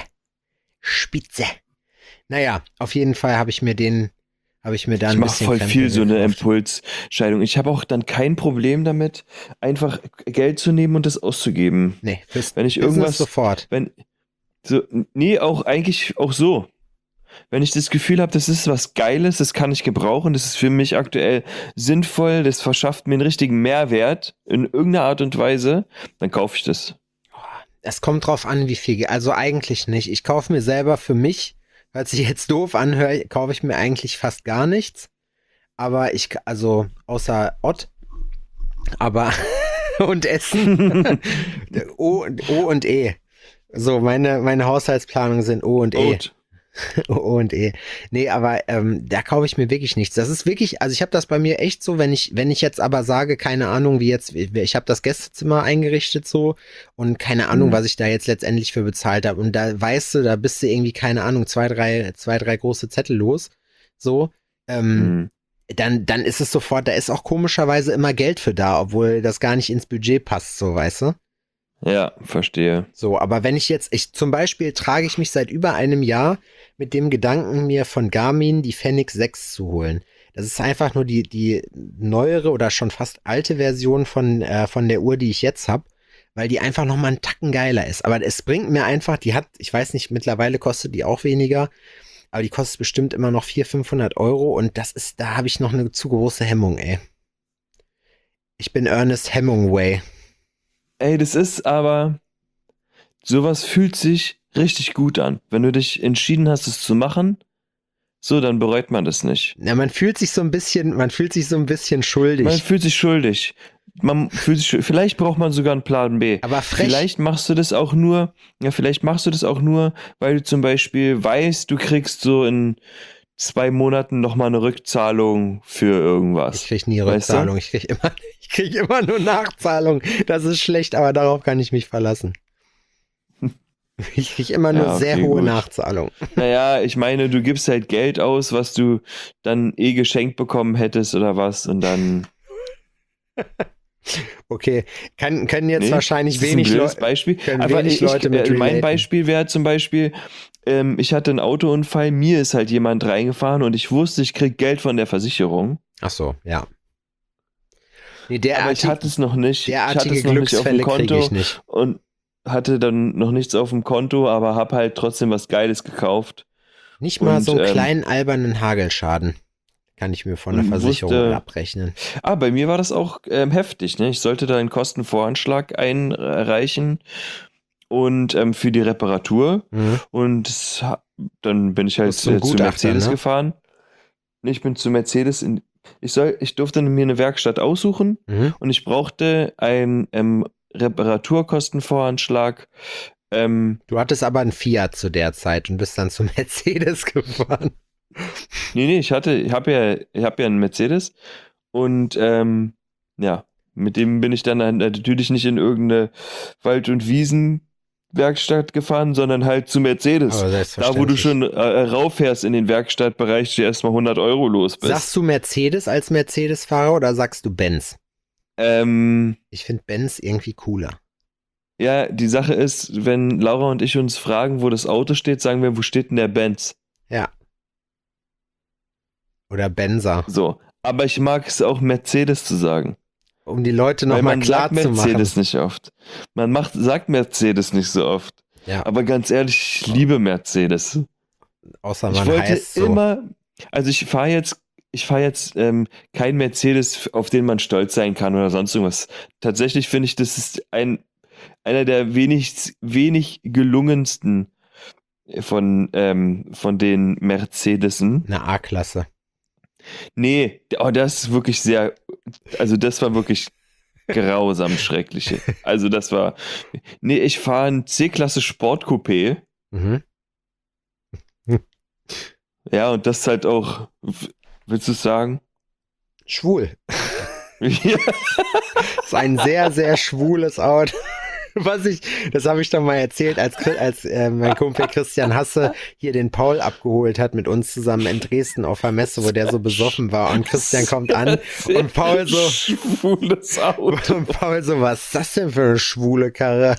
Naja, auf jeden Fall habe ich mir da ein Ich bisschen mache voll viel so eine gekauft. Impulsscheidung. Ich habe auch dann kein Problem damit, einfach Geld zu nehmen und das auszugeben. Nee, fürs Wenn ich Business irgendwas, sofort. auch eigentlich auch so. Wenn ich das Gefühl habe, das ist was Geiles, das kann ich gebrauchen, das ist für mich aktuell sinnvoll, das verschafft mir einen richtigen Mehrwert in irgendeiner Art und Weise, dann kaufe ich das. Es kommt drauf an, wie viel. Also eigentlich nicht. Ich kaufe mir selber für mich, falls ich jetzt doof anhöre, kaufe ich mir eigentlich fast gar nichts. Aber also außer Ott, aber und Essen. O und E. So, meine Haushaltsplanungen sind O und E. Oat. O und E. Nee, aber da kaufe ich mir wirklich nichts. Das ist wirklich, also ich habe das bei mir echt so, wenn ich jetzt aber sage, keine Ahnung, wie jetzt, ich habe das Gästezimmer eingerichtet so und keine Ahnung, was ich da jetzt letztendlich für bezahlt habe. Und da weißt du, da bist du irgendwie, keine Ahnung, zwei, drei große Zettel los. So, dann ist es sofort, da ist auch komischerweise immer Geld für da, obwohl das gar nicht ins Budget passt, so, weißt du? Ja, verstehe. So, aber wenn ich zum Beispiel trage ich mich seit über einem Jahr mit dem Gedanken, mir von Garmin die Fenix 6 zu holen. Das ist einfach nur die neuere oder schon fast alte Version von der Uhr, die ich jetzt habe, weil die einfach nochmal einen Tacken geiler ist. Aber es bringt mir einfach, ich weiß nicht, mittlerweile kostet die auch weniger, aber die kostet bestimmt immer noch 400-500 Euro und da habe ich noch eine zu große Hemmung, ey. Ich bin Ernest Hemingway. Ey, das ist aber, sowas fühlt sich richtig gut an. Wenn du dich entschieden hast, es zu machen, so, dann bereut man das nicht. Ja, man fühlt sich so ein bisschen schuldig. Man fühlt sich schuldig. Vielleicht braucht man sogar einen Plan B. Aber frech. Vielleicht machst du das auch nur, weil du zum Beispiel weißt, du kriegst so in 2 Monaten nochmal eine Rückzahlung für irgendwas. Ich krieg nie Weißt du? Rückzahlung, ich krieg immer nur Nachzahlung. Das ist schlecht, aber darauf kann ich mich verlassen. Ich krieg immer nur Ja, sehr okay, hohe gut. Nachzahlung. Naja, ich meine, du gibst halt Geld aus, was du dann geschenkt bekommen hättest oder was und dann... Okay, können jetzt Nee, wahrscheinlich das ist ein wenig blödes Leute. Beispiel. können Aber wenig Leute mit mein relaten. Beispiel wäre zum Beispiel, ich hatte einen Autounfall, mir ist halt jemand reingefahren und ich wusste, ich krieg Geld von der Versicherung. Ach so, ja. Nee, Aber ich hatte es noch nicht. Ich hatte derartige es noch nicht auf dem Glücksfälle kriege Konto ich nicht. und hatte dann noch nichts auf dem Konto, aber habe halt trotzdem was Geiles gekauft. Nicht mal und, so einen kleinen albernen Hagelschaden kann ich mir von der und Versicherung wusste- abrechnen. Bei mir war das auch heftig. Ne? Ich sollte da einen Kostenvoranschlag einreichen und für die Reparatur. Mhm. Und dann bin ich halt Musst zum zu Gutachter, Mercedes ne? gefahren. Nee, ich bin zu Mercedes. Ich durfte mir eine Werkstatt aussuchen Mhm. und ich brauchte einen Reparaturkostenvoranschlag. Du hattest aber einen Fiat zu der Zeit und bist dann zu Mercedes gefahren. Nee, ich hab ja einen Mercedes und ja, mit dem bin ich dann natürlich nicht in irgendeine Wald- und Wiesenwerkstatt gefahren, sondern halt zu Mercedes. Aber Da, wo du selbstverständlich. schon rauffährst in den Werkstattbereich, du erstmal 100 Euro los bist. Sagst du Mercedes als Mercedes-Fahrer oder sagst du Benz? Ich finde Benz irgendwie cooler. Ja, die Sache ist, wenn Laura und ich uns fragen, wo das Auto steht, sagen wir, wo steht denn der Benz? Ja. Oder Benzer. So. Aber ich mag es auch Mercedes zu sagen. Um die Leute Weil nochmal man klar sagt zu machen. Mercedes nicht oft. Sagt Mercedes nicht so oft. Ja, Aber ganz ehrlich, ich liebe Mercedes. außer Ich man wollte heißt so. immer, also ich fahre jetzt kein Mercedes, auf den man stolz sein kann oder sonst irgendwas. Tatsächlich finde ich, das ist einer der wenig gelungensten von den Mercedesen. Eine A-Klasse. Nee, das ist wirklich das war wirklich grausam schreckliche. Also ich fahre ein C-Klasse Sportcoupé. Mhm. Ja, und das ist halt auch, willst du es sagen? Schwul. Ja. Das ist ein sehr, sehr schwules Auto. Das habe ich doch mal erzählt, als mein Kumpel Christian Hasse hier den Paul abgeholt hat mit uns zusammen in Dresden auf der Messe, wo der so besoffen war und Christian kommt an und Paul so, schwules Auto. und Paul so, was ist das denn für eine schwule Karre?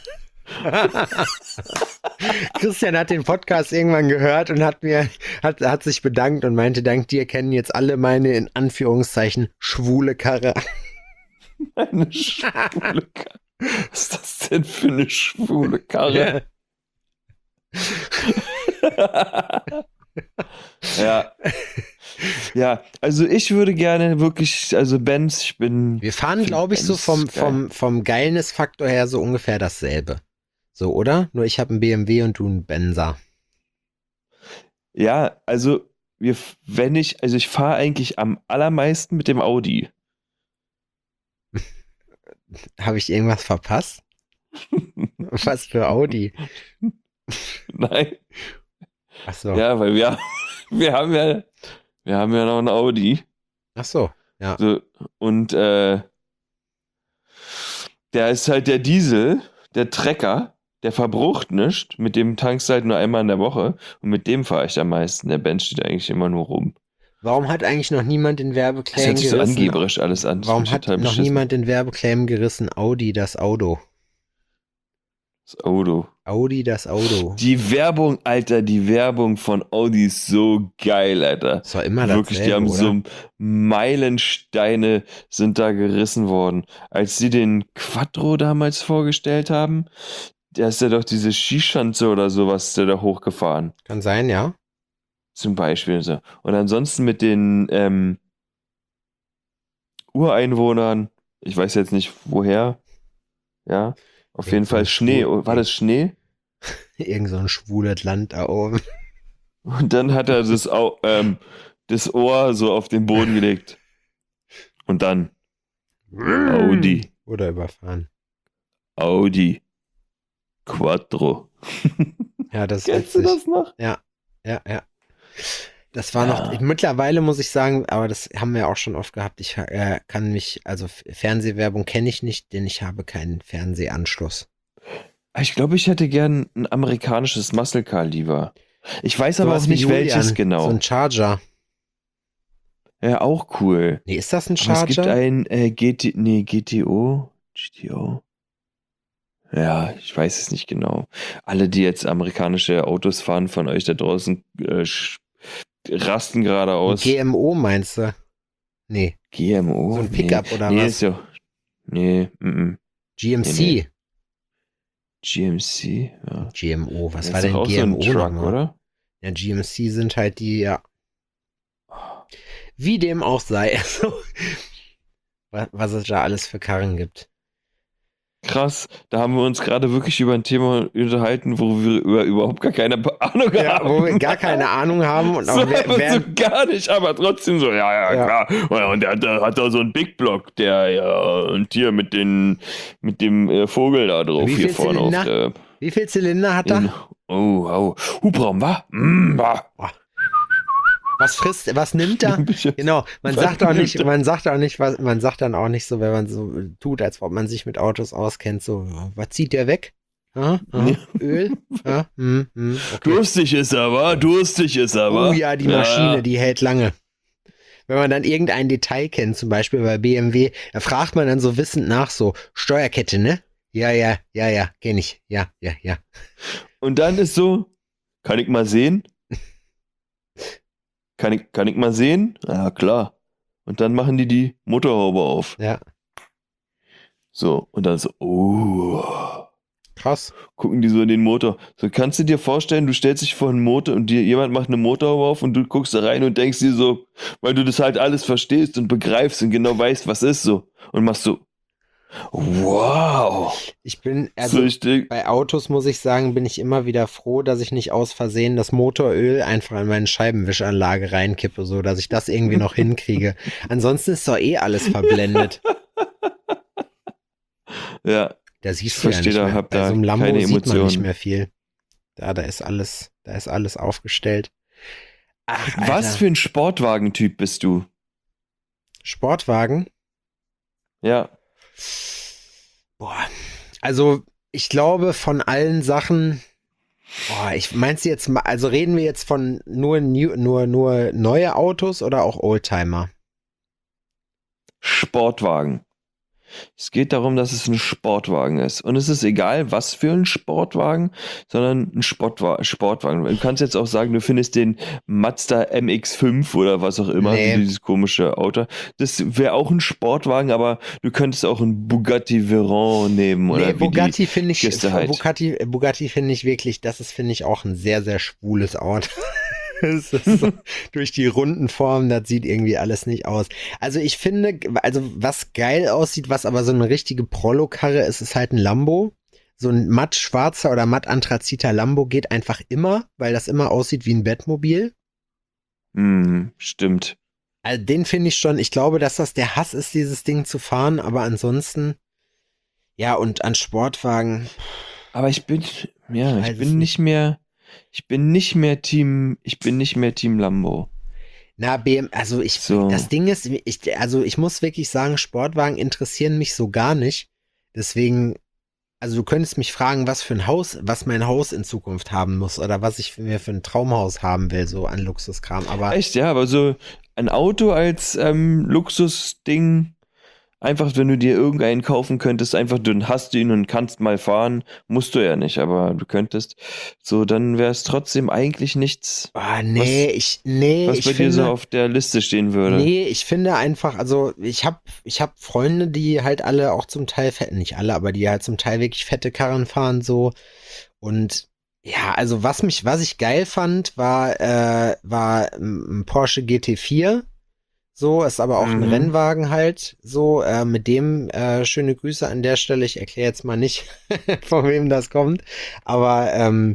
Christian hat den Podcast irgendwann gehört und hat sich bedankt und meinte, dank dir kennen jetzt alle meine, in Anführungszeichen, schwule Karre. Eine schwule Karre. Was ist das denn für eine schwule Karre? Ja. Ja, also ich würde gerne wirklich, also Benz, ich bin... Wir fahren, glaube ich, so vom Geilness-Faktor her so ungefähr dasselbe. So, oder? Nur ich habe einen BMW und du einen Benzer. Ja, also ich fahre eigentlich am allermeisten mit dem Audi. Habe ich irgendwas verpasst? Was für Audi? Nein. Ach so. Ja, weil wir haben ja noch einen Audi. Ach so, ja. So, und der ist halt der Diesel, der Trecker, der verbrucht nicht. Mit dem tankst du halt nur einmal in der Woche. Und mit dem fahre ich am meisten. Der Benz steht eigentlich immer nur rum. Warum hat eigentlich noch niemand den Das Werbeclaim hört sich so gerissen? angeberisch alles an. Das Warum ist hat total noch beschissen. niemand den Werbeclaim gerissen? Audi, das Auto. Das Auto. Audi, das Auto. Die Werbung, Alter, die Werbung von Audi ist so geil, Alter. Das war immer Wirklich, die haben oder? so Meilensteine sind da gerissen worden. Als sie den Quattro damals vorgestellt haben, da ist ja doch diese Skischanze oder sowas der da hochgefahren. Kann sein, ja. Zum Beispiel so. Und ansonsten mit den Ureinwohnern, ich weiß jetzt nicht woher, ja, auf jeden Fall Schnee. War das Schnee? Irgend so ein schwules Land da oben. Und dann hat er das Ohr so auf den Boden gelegt. Und dann Audi. Oder überfahren. Audi Quattro. Ja, das ist Kennst du witzig. das noch? Ja. Das war noch, mittlerweile muss ich sagen, aber das haben wir auch schon oft gehabt, ich kann mich, also Fernsehwerbung kenne ich nicht, denn ich habe keinen Fernsehanschluss. Ich glaube, ich hätte gern ein amerikanisches Muscle Car lieber. Ich weiß aber Sowas auch wie nicht Julian, welches genau. So ein Charger. Ja, auch cool. Nee, ist das ein Aber es gibt Charger? ein GTO. Ja, ich weiß es nicht genau. Alle, die jetzt amerikanische Autos fahren von euch da draußen, rasten gerade Ein aus. GMO meinst du? Nee, GMO? so ein Pickup oder nee, was? Ist ja, nee, GMC. Nee. GMC, ja. GMO, was Das war ist denn doch auch GMO so ein Truck, nochmal? oder? Ja, GMC sind halt die, ja. Wie dem auch sei. Also, was es da alles für Karren gibt. Krass, da haben wir uns gerade wirklich über ein Thema unterhalten, wo wir überhaupt gar keine Ahnung Ja, haben. wo wir gar keine Ahnung haben und auch So, wer, so gar nicht, aber trotzdem so, ja, Ja. klar. Und der hat da so einen Big Block, der, ja, und hier mit dem Vogel da drauf, Wie hier viel vorne auf Zylinder? der. wie viel Zylinder hat er? Oh. Hubraum, wa? Was nimmt er? Genau, man Was sagt auch nicht, nimmt er? man sagt dann auch nicht so, wenn man so tut, als ob man sich mit Autos auskennt, so, was zieht der weg? Nee. Öl? Okay. Durstig ist er, wa? Oh ja, die Maschine, die hält lange. Wenn man dann irgendein Detail kennt, zum Beispiel bei BMW, da fragt man dann so wissend nach, so, Steuerkette, ne? Ja, kenn ich. Ja. Und dann ist so, kann ich mal sehen? Kann ich mal sehen? Ja, klar. Und dann machen die Motorhaube auf. Ja, So, und dann so, krass. gucken die so in den Motor. So, kannst du dir vorstellen, du stellst dich vor einen Motor und dir jemand macht eine Motorhaube auf und du guckst da rein und denkst dir so, weil du das halt alles verstehst und begreifst und genau weißt, was ist so. Und machst so, wow. Ich bin, So, also ich denk, bei Autos muss ich sagen, bin ich immer wieder froh, dass ich nicht aus Versehen das Motoröl einfach in meine Scheibenwischanlage reinkippe, so dass ich das irgendwie noch hinkriege. Ansonsten ist doch eh alles verblendet. ja, Da siehst Ich du ja verstehe nicht da, mehr. hab Bei da so einem Lambo keine sieht man nicht Emotionen. mehr viel. Da ist alles aufgestellt. Ach, Alter. was für ein Sportwagentyp bist du? Sportwagen? Ja, Boah. Also Ich glaube, von allen Sachen, meinst du jetzt, also reden wir jetzt von nur neue Autos oder auch Oldtimer? Sportwagen. Es geht darum, dass es ein Sportwagen ist. Und es ist egal, was für ein Sportwagen, sondern ein Sportwagen. Du kannst jetzt auch sagen, du findest den Mazda MX-5 oder was auch immer, Nee. dieses komische Auto. Das wäre auch ein Sportwagen, aber du könntest auch einen Bugatti Veyron nehmen. Oder Nee, Bugatti finde ich, Gäste halt. Bugatti finde ich wirklich, finde ich auch ein sehr, sehr schwules Auto. Es ist so, durch die runden Formen, das sieht irgendwie alles nicht aus. Also ich finde, also was geil aussieht, was aber so eine richtige Prollo-Karre ist, ist halt ein Lambo. So ein matt schwarzer oder matt anthraziter Lambo geht einfach immer, weil das immer aussieht wie ein Bettmobil. Stimmt. Also den finde ich schon, ich glaube, dass das der Hass ist, dieses Ding zu fahren, aber ansonsten, ja, und an Sportwagen. Aber ich bin weiß es nicht mehr Team Lambo. Na, also So. das Ding ist, ich muss wirklich sagen, Sportwagen interessieren mich so gar nicht. Deswegen, also du könntest mich fragen, was mein Haus in Zukunft haben muss oder was ich mir für ein Traumhaus haben will, so an Luxuskram. Aber Echt, ja, aber so ein Auto als Luxusding, einfach wenn du dir irgendeinen kaufen könntest, einfach dann hast du ihn und kannst mal fahren, musst du ja nicht, aber du könntest, so dann wäre es trotzdem eigentlich nichts, was was ich bei dir so finde, auf der Liste stehen würde. nee, ich finde einfach, also ich hab Freunde, die halt alle auch zum Teil nicht alle, aber die halt zum Teil wirklich fette Karren fahren so und ja, also was ich geil fand, war ein Porsche GT4. So, ist aber auch ein Rennwagen halt, so, mit dem, schöne Grüße an der Stelle, ich erkläre jetzt mal nicht, von wem das kommt, aber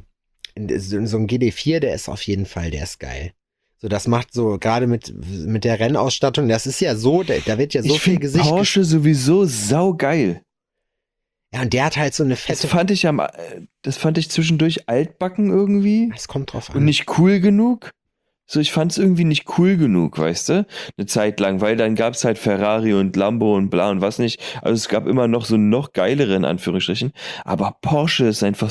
so ein GD4, der ist auf jeden Fall, der ist geil. So, das macht so, gerade mit der Rennausstattung, das ist ja so, da wird ja so Ich viel finde Gesicht. Porsche sowieso saugeil. Ja, und der hat halt so eine Das fette, fand ich zwischendurch altbacken irgendwie es kommt drauf und an. nicht cool genug. So, ich fand es irgendwie nicht cool genug, weißt du? Eine Zeit lang, weil dann gab es halt Ferrari und Lambo und bla und was nicht. Also es gab immer noch so noch geilere in Anführungsstrichen. Aber Porsche ist einfach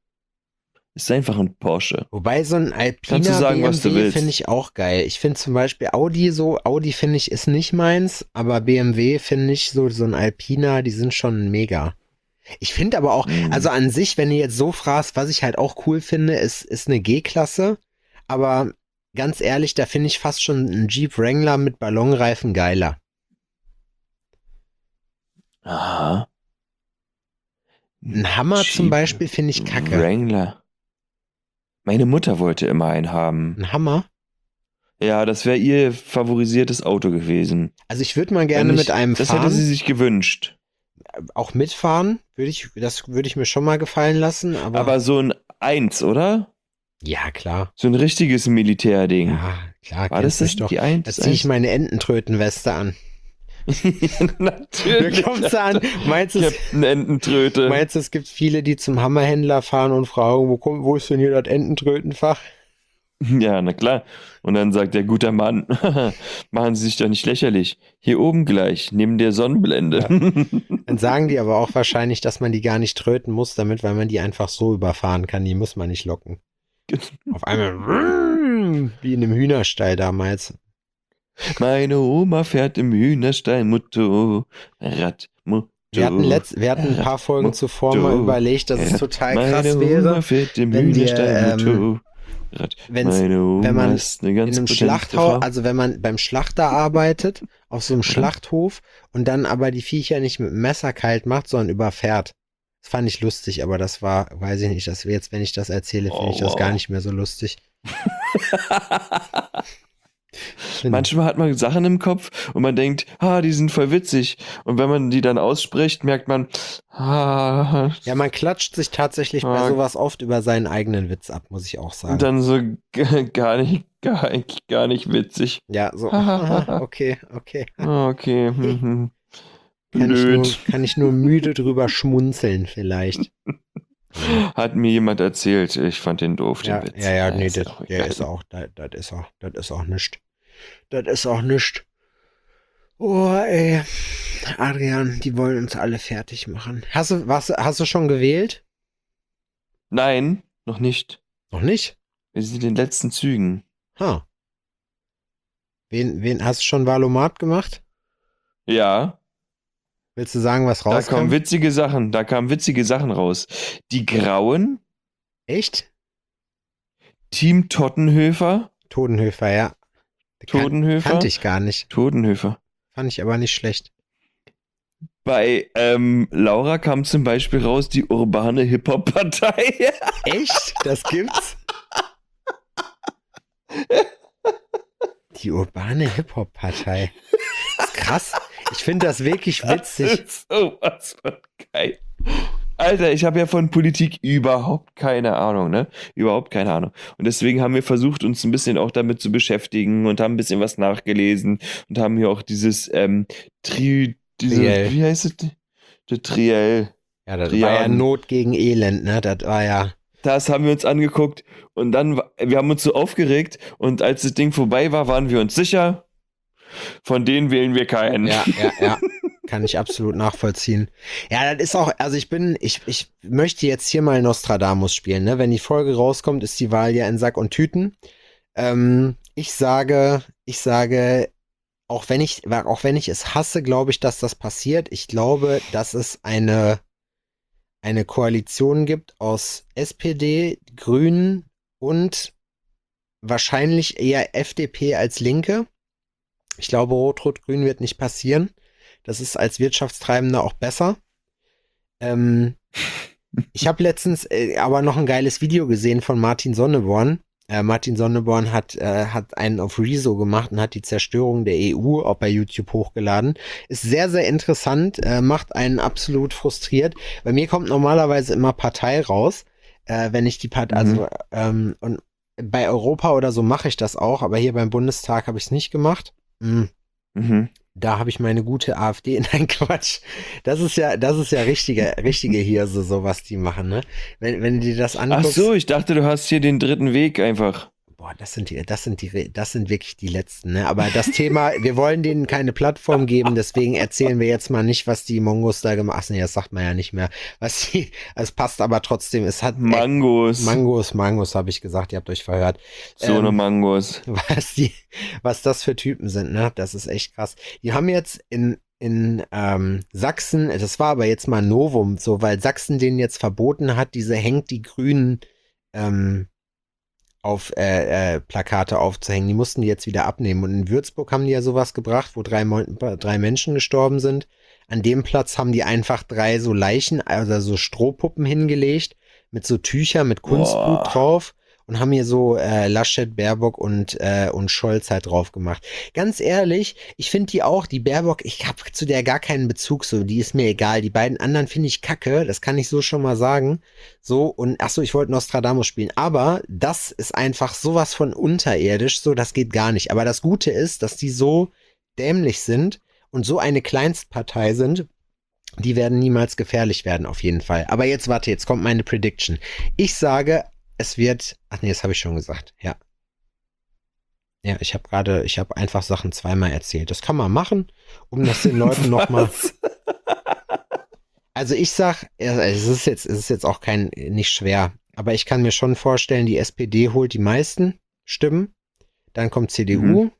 ein Porsche. Wobei so ein Kannst du Alpina sagen, was du BMW willst. finde ich auch geil. Ich finde zum Beispiel Audi finde ich ist nicht meins, aber BMW finde ich so ein Alpina, die sind schon mega. Ich finde aber auch, also an sich, wenn du jetzt so fragst, was ich halt auch cool finde, ist eine G-Klasse, aber ganz ehrlich, da finde ich fast schon einen Jeep Wrangler mit Ballonreifen geiler. Aha. Ein Hammer zum Jeep Beispiel finde ich kacke. Wrangler. Meine Mutter wollte immer einen haben. Ein Hammer? Ja, das wäre ihr favorisiertes Auto gewesen. Also ich würde mal gerne Wenn mit einem das hätte sie fahren, sich gewünscht. auch mitfahren, das würde ich mir schon mal gefallen lassen, Aber so ein 1, oder? ja, klar. So ein richtiges Militärding. Ja, klar, War das kennst mich doch. die 1? Da ziehe ich meine Ententrötenweste an. Natürlich. Da kommst du an, meinst du, Captain Ententröte. es gibt viele, die zum Hammerhändler fahren und fragen, wo ist denn hier das Ententrötenfach? Ja, na klar. Und dann sagt der gute Mann, machen Sie sich doch nicht lächerlich. Hier oben gleich, neben der Sonnenblende. Dann sagen die aber auch wahrscheinlich, dass man die gar nicht tröten muss, weil man die einfach so überfahren kann. Die muss man nicht locken. Auf einmal, wie in einem Hühnerstall damals. Meine Oma fährt im Hühnerstall Motorrad. Wir hatten ein paar Folgen zuvor mal überlegt, dass es total krass Meine wäre, Oma fährt im wenn wir, Hühnerstall Motorrad. wenn man ist eine ganz in einem potente Schlachthaus, Frau. also wenn man beim Schlachter arbeitet, auf so einem Schlachthof und dann aber die Viecher nicht mit dem Messer kalt macht, sondern überfährt. Das fand ich lustig, aber das war, weiß ich nicht, das wäre jetzt, wenn ich das erzähle, finde ich das gar nicht mehr so lustig. Manchmal hat man Sachen im Kopf und man denkt, die sind voll witzig. Und wenn man die dann ausspricht, merkt man, Ja, man klatscht sich tatsächlich bei sowas oft über seinen eigenen Witz ab, muss ich auch sagen. und dann so gar nicht witzig. Ja, so, okay. Okay. Kann ich nur müde drüber schmunzeln vielleicht. Hat mir jemand erzählt, ich fand den doof, den Witz. Ja, nee, ist das ist auch nicht. Das ist auch nicht. Oh, ey. Adrian, die wollen uns alle fertig machen. Hast du schon gewählt? Nein, noch nicht. Noch nicht? Wir sind in den letzten Zügen. Ha. Wen hast du schon Valomat gemacht? Ja, Willst du sagen, was da rauskam? kamen witzige Sachen raus. Die Grauen, Echt? Team Tottenhöfer, Todenhöfer, ja. Todenhöfer, Kannte ich gar nicht. Todenhöfer. Fand ich aber nicht schlecht. Bei Laura kam zum Beispiel raus die urbane Hip-Hop-Partei. Echt? Das gibt's? Die urbane Hip-Hop-Partei. Krass. Ich finde das wirklich witzig. Das ist sowas von geil. Alter, ich habe ja von Politik überhaupt keine Ahnung, ne? Überhaupt keine Ahnung. Und deswegen haben wir versucht, uns ein bisschen auch damit zu beschäftigen und haben ein bisschen was nachgelesen und haben hier auch Triell. wie heißt es? Der Triell. Ja, das Trian. war ja Not gegen Elend, ne? Das war ja. Das haben wir uns angeguckt und dann, wir haben uns so aufgeregt und als das Ding vorbei war, waren wir uns sicher, von denen wählen wir keinen. Ja. Kann ich absolut nachvollziehen. Ja, das ist auch, also ich möchte jetzt hier mal Nostradamus spielen, ne? Wenn die Folge rauskommt, ist die Wahl ja in Sack und Tüten. Ich sage, auch wenn ich es hasse, glaube ich, dass das passiert. Ich glaube, dass es eine Koalition gibt aus SPD, Grünen und wahrscheinlich eher FDP als Linke. Ich glaube, Rot-Rot-Grün wird nicht passieren. Das ist als Wirtschaftstreibender auch besser. Ich habe letztens aber noch ein geiles Video gesehen von Martin Sonneborn. Martin Sonneborn hat einen auf Rezo gemacht und hat die Zerstörung der EU auch bei YouTube hochgeladen. Ist sehr, sehr interessant, macht einen absolut frustriert. Bei mir kommt normalerweise immer Partei raus, wenn ich die Partei, und bei Europa oder so mache ich das auch, aber hier beim Bundestag habe ich es nicht gemacht. Da habe ich meine gute AfD. Nein, Quatsch. Das ist ja richtige Hirse, so was die machen, ne? Wenn du dir das anguckst. Ach so, ich dachte, du hast hier den dritten Weg einfach. Boah, das sind wirklich die letzten, ne? Aber das Thema, wir wollen denen keine Plattform geben, deswegen erzählen wir jetzt mal nicht, was die Mongos da gemacht haben. Ach nee, das sagt man ja nicht mehr. Es passt aber trotzdem, es hat Mangos. Mangos habe ich gesagt, ihr habt euch verhört. So eine Mangos. Was das für Typen sind, ne? Das ist echt krass. Die haben jetzt in Sachsen, das war aber jetzt mal ein Novum, so, weil Sachsen denen jetzt verboten hat, diese hängt die Grünen auf Plakate aufzuhängen. Die mussten die jetzt wieder abnehmen. Und in Würzburg haben die ja sowas gebracht, wo drei Menschen gestorben sind. An dem Platz haben die einfach 3 so Leichen, also so Strohpuppen hingelegt, mit so Tüchern, mit Kunstblut drauf. Und haben hier so Laschet, Baerbock und Scholz halt drauf gemacht. Ganz ehrlich, ich finde die Baerbock, ich habe zu der gar keinen Bezug, so, die ist mir egal. Die beiden anderen finde ich kacke, das kann ich so schon mal sagen. So, und achso, ich wollte Nostradamus spielen, aber das ist einfach sowas von unterirdisch, so, das geht gar nicht. Aber das Gute ist, dass die so dämlich sind und so eine Kleinstpartei sind, die werden niemals gefährlich werden, auf jeden Fall. Aber jetzt kommt meine Prediction. Ich sage, es wird, ach nee, das habe ich schon gesagt, ja. Ja, ich habe einfach Sachen zweimal erzählt. Das kann man machen, um das den Leuten nochmal. Also ich sag, es ist jetzt auch nicht schwer, aber ich kann mir schon vorstellen, die SPD holt die meisten Stimmen, dann kommt CDU.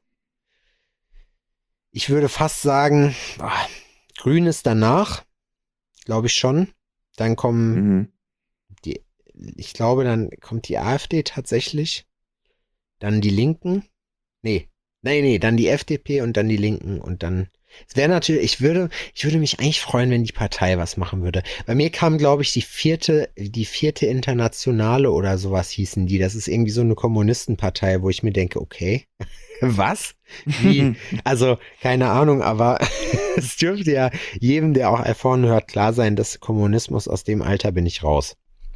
Ich würde fast sagen, Grün ist danach, glaube ich schon. Dann kommen ich glaube, dann kommt die AfD tatsächlich, dann die Linken, dann die FDP und dann die Linken und dann, es wäre natürlich, ich würde mich eigentlich freuen, wenn die Partei was machen würde. Bei mir kam, glaube ich, die vierte Internationale oder sowas hießen die, das ist irgendwie so eine Kommunistenpartei, wo ich mir denke, okay, was? Wie? Also, keine Ahnung, aber es dürfte ja jedem, der auch vorne hört, klar sein, dass Kommunismus, aus dem Alter bin ich raus.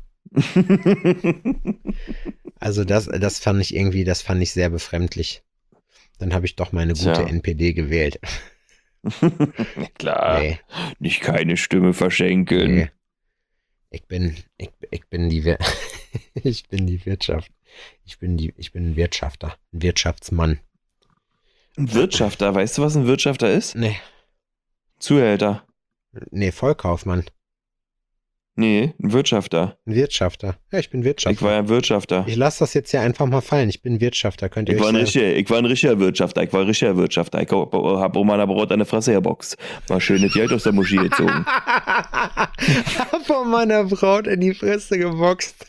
Also das fand ich sehr befremdlich. Dann habe ich doch meine gute NPD gewählt. Klar, nee. Nicht keine Stimme verschenken. Nee. Ich bin die Wirtschaft. Ich bin ein Wirtschafter, ein Wirtschaftsmann. Ein Wirtschafter, weißt du, was ein Wirtschafter ist? Nee, Zuhälter. Vollkaufmann. Nee, ein Wirtschafter. Ein Wirtschafter. Ja, ich bin Ich Wirtschafter. war ja Wirtschafter. Ich lasse das jetzt hier einfach mal fallen. Ich bin Wirtschafter, könnt ihr Ich war ein euch sagen. richtiger Wirtschafter. Ich hab um meiner Brot eine Fresse geboxt. Mal schönes Geld aus der Moschee gezogen. Von meiner Braut in die Fresse geboxt.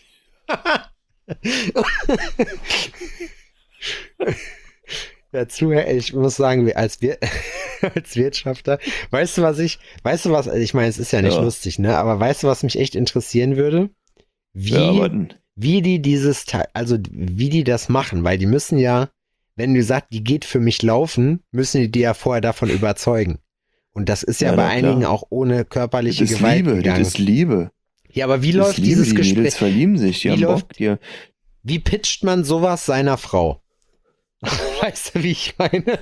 Dazu, ich muss sagen, als Wirtschafter, weißt du, ich meine, es ist ja nicht Ja. lustig, ne? Aber weißt du, was mich echt interessieren würde? Ja, warten. Wie die wie die das machen, weil die müssen ja, wenn du sagst, die geht für mich laufen, müssen die ja vorher davon überzeugen. Und das ist ja, Ja, bei na klar. einigen auch ohne körperliche Das ist Gewalt Liebe, gegangen. das ist Liebe. Ja, aber wie Das läuft ist Liebe, dieses die Mädels Gespräch? verlieben sich, die Wie haben läuft- Bock. Die, Wie pitcht man sowas seiner Frau? Weißt du, wie ich meine?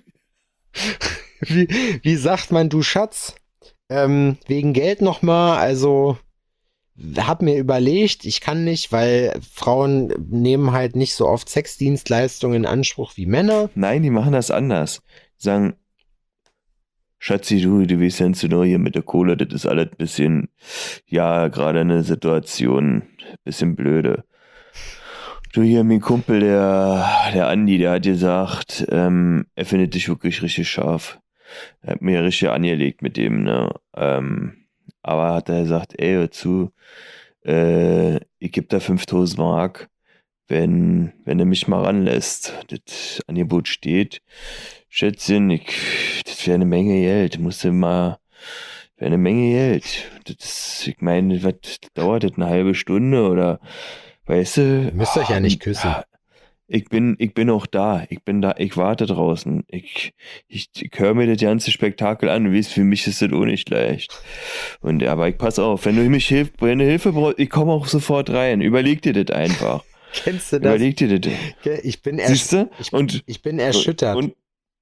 Wie sagt man, du Schatz, wegen Geld nochmal, also hab mir überlegt, ich kann nicht, weil Frauen nehmen halt nicht so oft Sexdienstleistungen in Anspruch wie Männer. nein, die machen das anders. Die sagen, Schatzi, du weißt ja nicht genau hier mit der Kohle, das ist alles ein bisschen, ja, gerade eine Situation, bisschen blöde. Du hier, mein Kumpel, der Andi, der hat gesagt, er findet dich wirklich richtig scharf. Er hat mir richtig angelegt mit dem, ne? Aber hat er gesagt, ey, hör zu, ich geb da 5.000 Mark, wenn du mich mal ranlässt. Das Angebot steht. Schätzchen, das wäre eine Menge Geld. Wäre eine Menge Geld. Ich meine, was dauert das, eine halbe Stunde oder, weißt du? Ihr müsst euch ja nicht küssen. Ja, ich bin auch da. Ich warte draußen. Ich höre mir das ganze Spektakel an. Du weißt, für mich ist das auch nicht leicht. Aber ich pass auf, wenn du Hilfe brauchst, ich komme auch sofort rein. Überleg dir das einfach. Kennst du das? Überleg dir das. Ich bin, Siehst du? ich bin erschüttert. Und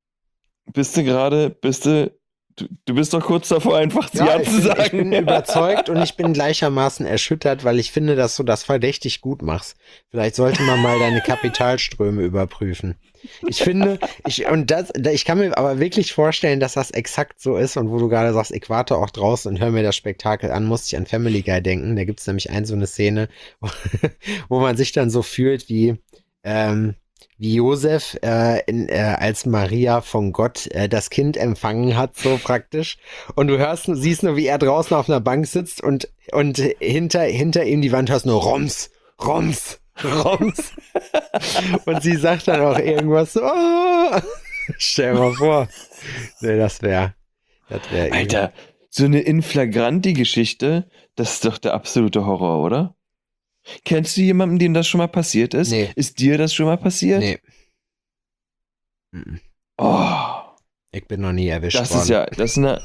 du bist doch kurz davor, einfach Ja zu sagen. Ich bin überzeugt und ich bin gleichermaßen erschüttert, weil ich finde, dass du das verdächtig gut machst. Vielleicht sollte man mal deine Kapitalströme überprüfen. Ich finde, ich kann mir aber wirklich vorstellen, dass das exakt so ist und wo du gerade sagst, ich warte auch draußen und höre mir das Spektakel an, musste ich an Family Guy denken. Da gibt es nämlich so eine Szene, wo man sich dann so fühlt wie Josef als Maria von Gott das Kind empfangen hat, so praktisch. Und siehst nur, wie er draußen auf einer Bank sitzt und hinter ihm die Wand hörst nur Roms. Und sie sagt dann auch irgendwas so, oh! Stell mal vor. Nee, das wäre Alter, so eine Inflagranti-Geschichte, das ist doch der absolute Horror, oder? Kennst du jemanden, dem das schon mal passiert ist? Nee. Ist dir das schon mal passiert? Nee. Oh, Ich bin noch nie erwischt das worden. ist ja, das ist eine...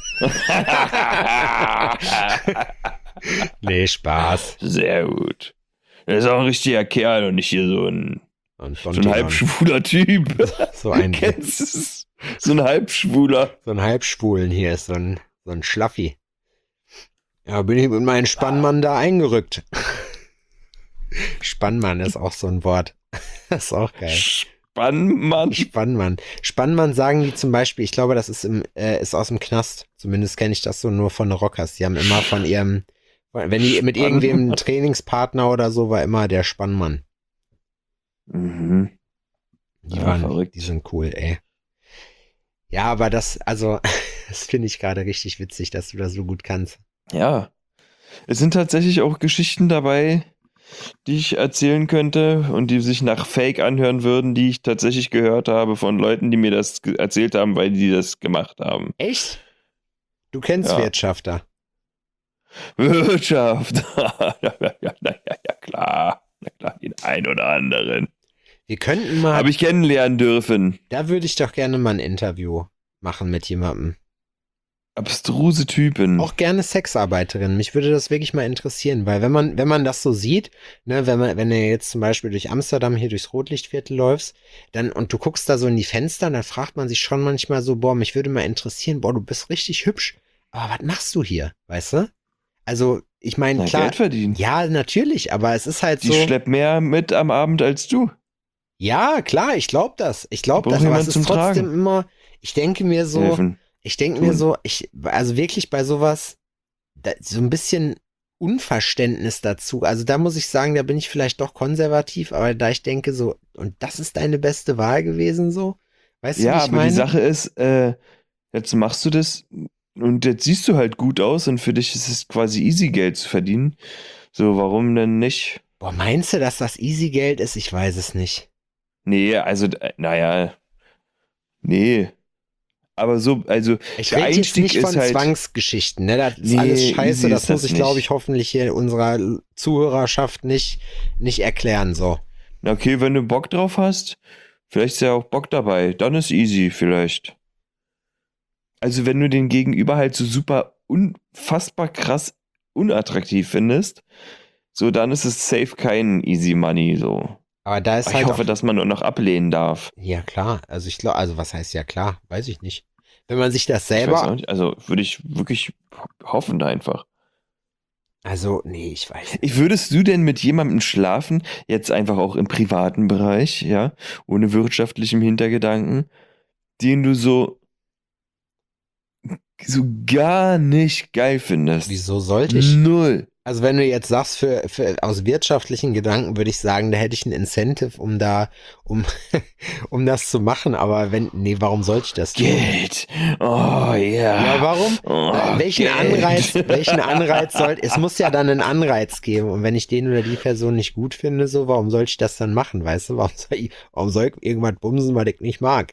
Nee, Spaß. Sehr gut. Das ist auch ein richtiger Kerl und nicht hier so ein halbschwuler Typ. So ein Kennst du es? So ein Halbschwuler. So ein Halbschwulen hier ist so ein Schlaffi. Ja, bin ich mit meinem Spannmann da eingerückt. Spannmann ist auch so ein Wort. Das ist auch geil. Spannmann. Spannmann sagen die zum Beispiel, ich glaube, das ist aus dem Knast. Zumindest kenne ich das so nur von Rockers. Die haben immer wenn die mit irgendwem einen Trainingspartner oder so, war immer der Spannmann. Mhm. Die sind cool, ey. Ja, aber das finde ich gerade richtig witzig, dass du das so gut kannst. Ja. Es sind tatsächlich auch Geschichten dabei, die ich erzählen könnte und die sich nach Fake anhören würden, die ich tatsächlich gehört habe von Leuten, die mir das erzählt haben, weil die das gemacht haben. Echt? Du kennst Ja. Wirtschafter. Wirtschaft. Ja, klar. Na klar, den ein oder anderen. Wir könnten mal, Habe ich kennenlernen dürfen. da würde ich doch gerne mal ein Interview machen mit jemandem. Abstruse Typen. Auch gerne Sexarbeiterin. Mich würde das wirklich mal interessieren, weil wenn man das so sieht, ne, wenn du jetzt zum Beispiel durch Amsterdam hier durchs Rotlichtviertel läufst, und du guckst da so in die Fenster, dann fragt man sich schon manchmal so, boah, mich würde mal interessieren, boah, du bist richtig hübsch, aber was machst du hier, weißt du? Also, ich meine, Na, klar, Geld verdienen. ja, natürlich, aber es ist halt Die so. schleppt mehr mit am Abend als du. Ja, klar, ich glaube das. Ich glaube Braucht das, aber jemand es ist zum trotzdem Tragen. immer, ich denke mir so, Helfen. Tun. also wirklich bei sowas, so ein bisschen Unverständnis dazu. Also da muss ich sagen, da bin ich vielleicht doch konservativ, aber da ich denke so, und das ist deine beste Wahl gewesen so? Weißt du, wie Ja, ich aber die meine? Sache ist, jetzt machst du das und jetzt siehst du halt gut aus und für dich ist es quasi easy Geld zu verdienen. So, warum denn nicht? Boah, meinst du, dass das Easy-Geld ist? Ich weiß es nicht. Nee, also, naja, nee. Aber so, also Ich der rede jetzt Einstieg nicht ist von halt. Zwangsgeschichten, ne? Das ist Nee, alles scheiße, easy das ist muss das ich, glaube nicht. ich, hoffentlich hier unserer Zuhörerschaft nicht erklären, so. Na, okay, wenn du Bock drauf hast, vielleicht ist ja auch Bock dabei, dann ist easy vielleicht. Also wenn du den Gegenüber halt so super unfassbar krass unattraktiv findest, so dann ist es safe kein easy money, so. Aber da ist Aber ich halt auch, hoffe, dass man nur noch ablehnen darf. ja klar, also ich glaube, also was heißt ja klar, weiß ich nicht. Wenn man sich das Ich weiß auch selber, nicht, also würde ich wirklich hoffen einfach. also nee, ich weiß nicht. Würdest du denn mit jemandem schlafen, jetzt einfach auch im privaten Bereich, ja, ohne wirtschaftlichem Hintergedanken, den du so gar nicht geil findest? Wieso sollte ich? Null. Also wenn du jetzt sagst, aus wirtschaftlichen Gedanken würde ich sagen, da hätte ich ein Incentive, um, um das zu machen, aber nee, warum sollte ich das tun? Geld. Oh ja. Ja, warum? Oh, Welchen Geld. Anreiz es muss ja dann einen Anreiz geben. Und wenn ich den oder die Person nicht gut finde, so, warum soll ich das dann machen, weißt du? Warum soll ich irgendwas bumsen, was ich nicht mag?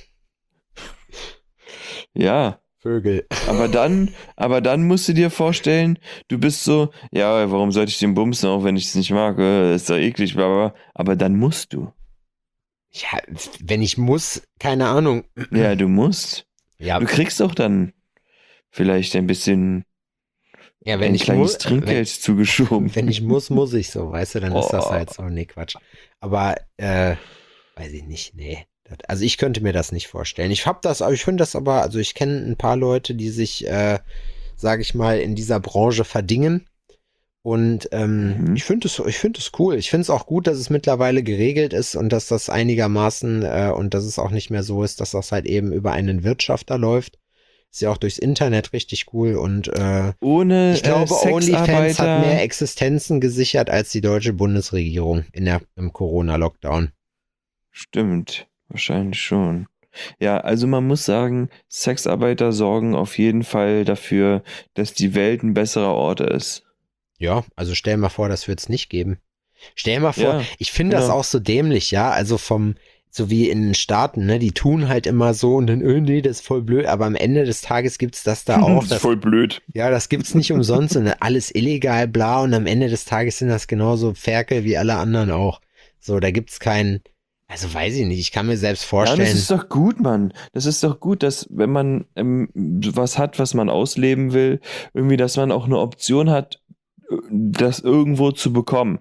Ja. Vögel. Aber dann musst du dir vorstellen, du bist so, ja, warum sollte ich den bumsen, auch wenn ich es nicht mag, ist doch eklig, bla bla. Aber dann musst du. Ja, wenn ich muss, keine Ahnung. Ja, du musst. Ja, Du kriegst auch dann vielleicht ein bisschen ja, wenn ein ich kleines muss, Trinkgeld zugeschoben. wenn ich muss ich so, weißt du, dann ist das Oh. halt so, nee, Quatsch. Aber, weiß ich nicht, nee. Also ich könnte mir das nicht vorstellen. Ich finde das aber, also ich kenne ein paar Leute, die sich, sage ich mal, in dieser Branche verdingen. Und Mhm. ich finde es cool. Ich finde es auch gut, dass es mittlerweile geregelt ist und dass das einigermaßen und dass es auch nicht mehr so ist, dass das halt eben über einen Wirtschafter läuft. Ist ja auch durchs Internet richtig cool und Ohne ich glaube, OnlyFans hat mehr Sexarbeiter. Existenzen gesichert als die deutsche Bundesregierung im Corona-Lockdown. Stimmt, wahrscheinlich schon. Ja, also man muss sagen, Sexarbeiter sorgen auf jeden Fall dafür, dass die Welt ein besserer Ort ist. Ja, also stell mal vor, das wird es nicht geben. Stell mal vor, Ja, ich finde das genau. auch so dämlich, ja, also so wie in den Staaten, ne, die tun halt immer so und dann, nee, das ist voll blöd, aber am Ende des Tages gibt's das da auch. Das ist voll blöd. Ja, das gibt's nicht umsonst und alles illegal, bla, und am Ende des Tages sind das genauso Ferkel wie alle anderen auch. So, da gibt's also weiß ich nicht, ich kann mir selbst Ja, vorstellen. das ist doch gut, Mann. Das ist doch gut, dass wenn man was hat, was man ausleben will, irgendwie, dass man auch eine Option hat, das irgendwo zu bekommen.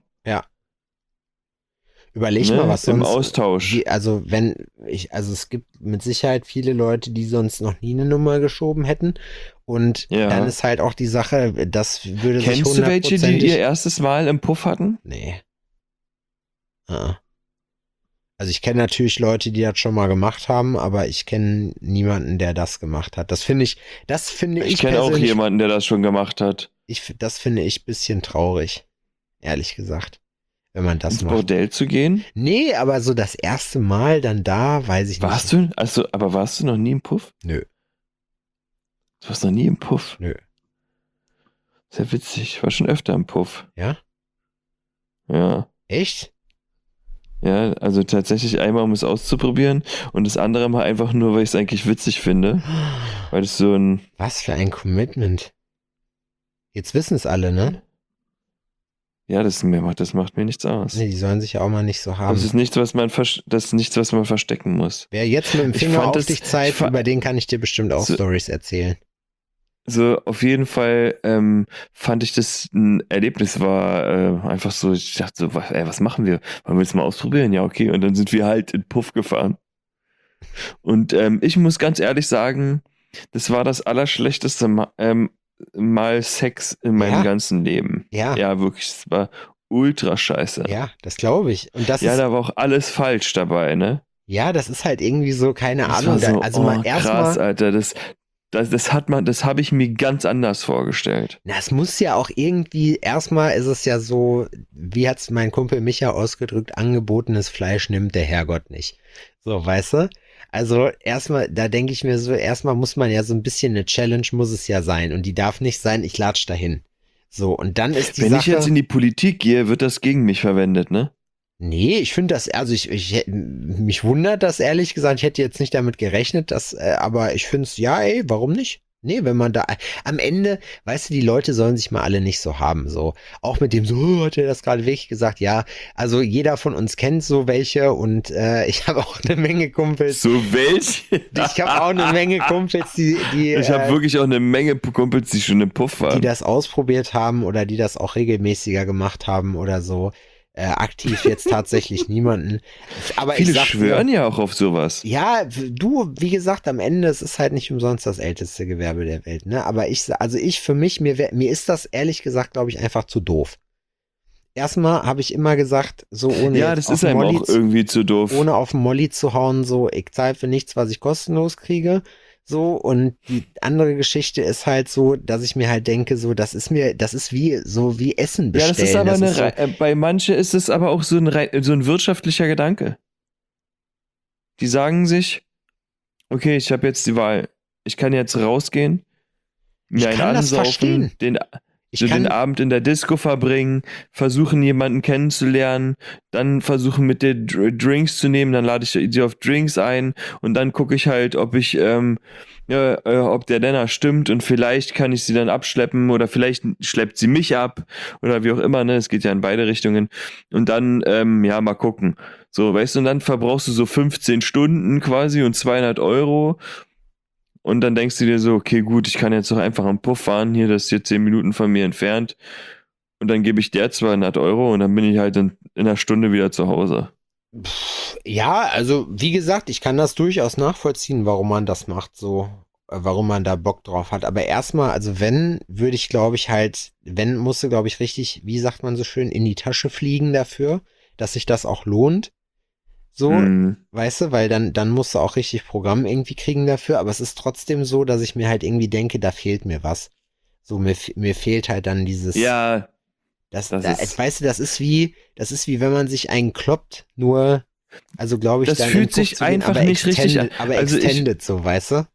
Überleg Ne? mal, was Im sonst. Austausch. Also es gibt mit Sicherheit viele Leute, die sonst noch nie eine Nummer geschoben hätten. Und Ja. dann ist halt auch die Sache, das würde sich Kennst du welche, die hundertprozentig. ihr erstes Mal im Puff hatten? Nee. Ah. Also ich kenne natürlich Leute, die das schon mal gemacht haben, aber ich kenne niemanden, der das gemacht hat. Das finde ich Ich kenne auch persönlich, jemanden, der das schon gemacht hat. das finde ich ein bisschen traurig, ehrlich gesagt, wenn man das Ins macht. Bordell zu gehen? Nee, aber so das erste Mal dann da, weiß ich Warst nicht. du? Also, aber warst du noch nie im Puff? Nö. Du warst noch nie im Puff? Nö. Sehr witzig. Ich war schon öfter im Puff. Ja? Ja. Echt? Ja, also tatsächlich einmal, um es auszuprobieren und das andere Mal einfach nur, weil ich es eigentlich witzig finde. Weil es so ein... Was für ein Commitment. Jetzt wissen es alle, ne? Ja, das macht mir nichts aus. Nee, die sollen sich ja auch mal nicht so haben. Das ist nichts, was man verstecken muss. Wer jetzt mit dem Ich Finger fand auf das- dich zeigt, ich fa- über den kann ich dir bestimmt auch So- Stories erzählen. So, auf jeden Fall fand ich das ein Erlebnis, war einfach so, ich dachte so, was machen wir? Wollen wir das mal ausprobieren? Ja, okay. Und dann sind wir halt in Puff gefahren. Und ich muss ganz ehrlich sagen, das war das allerschlechteste Mal Sex in meinem Ja? ganzen Leben. Ja. Ja, wirklich, es war ultra scheiße. Ja, das glaube ich. Und das Ja, ist, da war auch alles falsch dabei, ne? ja, das ist halt irgendwie so, keine Das Ahnung. war so, Also mal krass, erstmal, Alter, das habe ich mir ganz anders vorgestellt. na, es muss ja auch irgendwie, erstmal ist es ja so, wie hat's mein Kumpel Micha ausgedrückt, angebotenes Fleisch nimmt der Herrgott nicht. So, weißt du? Also erstmal, da denke ich mir so, erstmal muss man ja so ein bisschen eine Challenge muss es ja sein und die darf nicht sein, ich latsch dahin. So, und dann ist die Wenn ich Sache. jetzt in die Politik gehe, wird das gegen mich verwendet, ne? Nee, ich finde das, also mich wundert das ehrlich gesagt, ich hätte jetzt nicht damit gerechnet, dass, aber ich finde es, ja, ey, warum nicht? Nee, wenn man da, am Ende, weißt du, die Leute sollen sich mal alle nicht so haben, so. Auch mit dem so, hat er das gerade wirklich gesagt? Ja, also jeder von uns kennt so welche und ich habe auch eine Menge Kumpels. So welche? Ich habe auch eine Menge Kumpels, die Ich habe wirklich auch eine Menge Kumpels, die schon im Puff die waren. das ausprobiert haben oder die das auch regelmäßiger gemacht haben oder so. Aktiv jetzt tatsächlich niemanden. Aber Viele ich sag schwören ja auch auf sowas. ja, du, wie gesagt, am Ende, es ist halt nicht umsonst das älteste Gewerbe der Welt, ne? Aber für mich, mir ist das ehrlich gesagt, glaube ich, einfach zu doof. Erstmal habe ich immer gesagt, so ohne Ja, jetzt das ist einem auch irgendwie zu doof. ohne auf den Molly zu hauen, so, ich zahle für nichts, was ich kostenlos kriege. So, und die andere Geschichte ist halt so, dass ich mir halt denke, so, das ist wie Essen Ja, bestellen. das ist aber ist so, bei manchen ist es aber auch so ein wirtschaftlicher Gedanke. Die sagen sich, okay, ich habe jetzt die Wahl. Ich kann jetzt rausgehen, Ich mir einen kann das verstehen. ansaufen, den ich kann, Abend in der Disco verbringen, versuchen jemanden kennenzulernen, dann versuchen mit dir Drinks zu nehmen, dann lade ich sie auf Drinks ein und dann gucke ich halt, ob ob der Denner stimmt und vielleicht kann ich sie dann abschleppen oder vielleicht schleppt sie mich ab oder wie auch immer, ne, es geht ja in beide Richtungen und dann, mal gucken. So, weißt du, und dann verbrauchst du so 15 Stunden quasi und 200 Euro. Und dann denkst du dir so, okay, gut, ich kann jetzt doch einfach am Puff fahren, hier, das ist hier 10 Minuten von mir entfernt. Und dann gebe ich der 200 Euro und dann bin ich halt in einer Stunde wieder zu Hause. ja, also wie gesagt, ich kann das durchaus nachvollziehen, warum man das macht, so, warum man da Bock drauf hat. Aber erstmal, also würde ich, glaube ich, musste, glaube ich, richtig, wie sagt man so schön, in die Tasche fliegen dafür, dass sich das auch lohnt. So, weißt du, weil dann musst du auch richtig Programm irgendwie kriegen dafür, aber es ist trotzdem so, dass ich mir halt irgendwie denke, da fehlt mir was. So, mir fehlt halt dann dieses. Ja, weißt du, das ist wie wenn man sich einen kloppt, nur, also glaube ich, das dann fühlt in Puff sich zu gehen, einfach aber nicht richtig an. Aber Also extended, so, weißt du?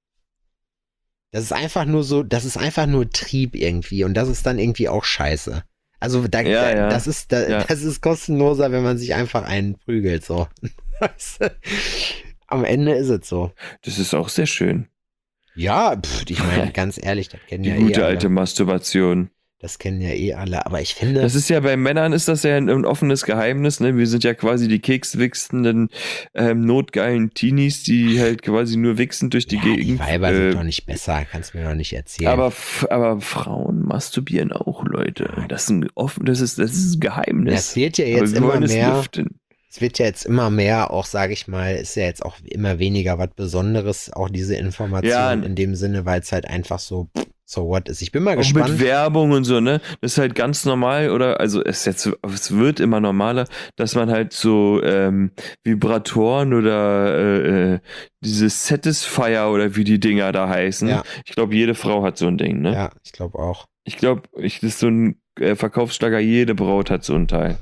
Das ist einfach nur so, das ist einfach nur Trieb irgendwie und das ist dann irgendwie auch scheiße. Also das ist kostenloser, wenn man sich einfach einen prügelt, so. Weißt du? Am Ende ist es so. Das ist auch sehr schön. Ja, ich meine, ganz ehrlich, das kennen Die ja gute alle. alte Masturbation. Das kennen ja eh alle, aber ich finde. Das ist ja bei Männern ist das ja ein offenes Geheimnis, ne? Wir sind ja quasi die kekswichsenden, notgeilen Teenies, die halt quasi nur wichsend durch die Gegend. Die Weiber sind doch nicht besser, kannst mir doch nicht erzählen. Aber Frauen masturbieren auch, Leute. Das ist ein Geheimnis. Das wird ja jetzt immer mehr. Es wird ja jetzt immer mehr, auch sage ich mal, ist ja jetzt auch immer weniger was Besonderes, auch diese Information in dem Sinne, weil es halt einfach so what ist. Ich bin mal auch gespannt. Mit Werbung und so, ne? Das ist halt ganz normal, oder? Also es wird immer normaler, dass man halt so Vibratoren oder diese Satisfier oder wie die Dinger da heißen. Ja. Ich glaube, jede Frau hat so ein Ding, ne? Ja, ich glaube auch. Ich glaube, das ist so ein Verkaufsschlager, jede Braut hat so ein Teil.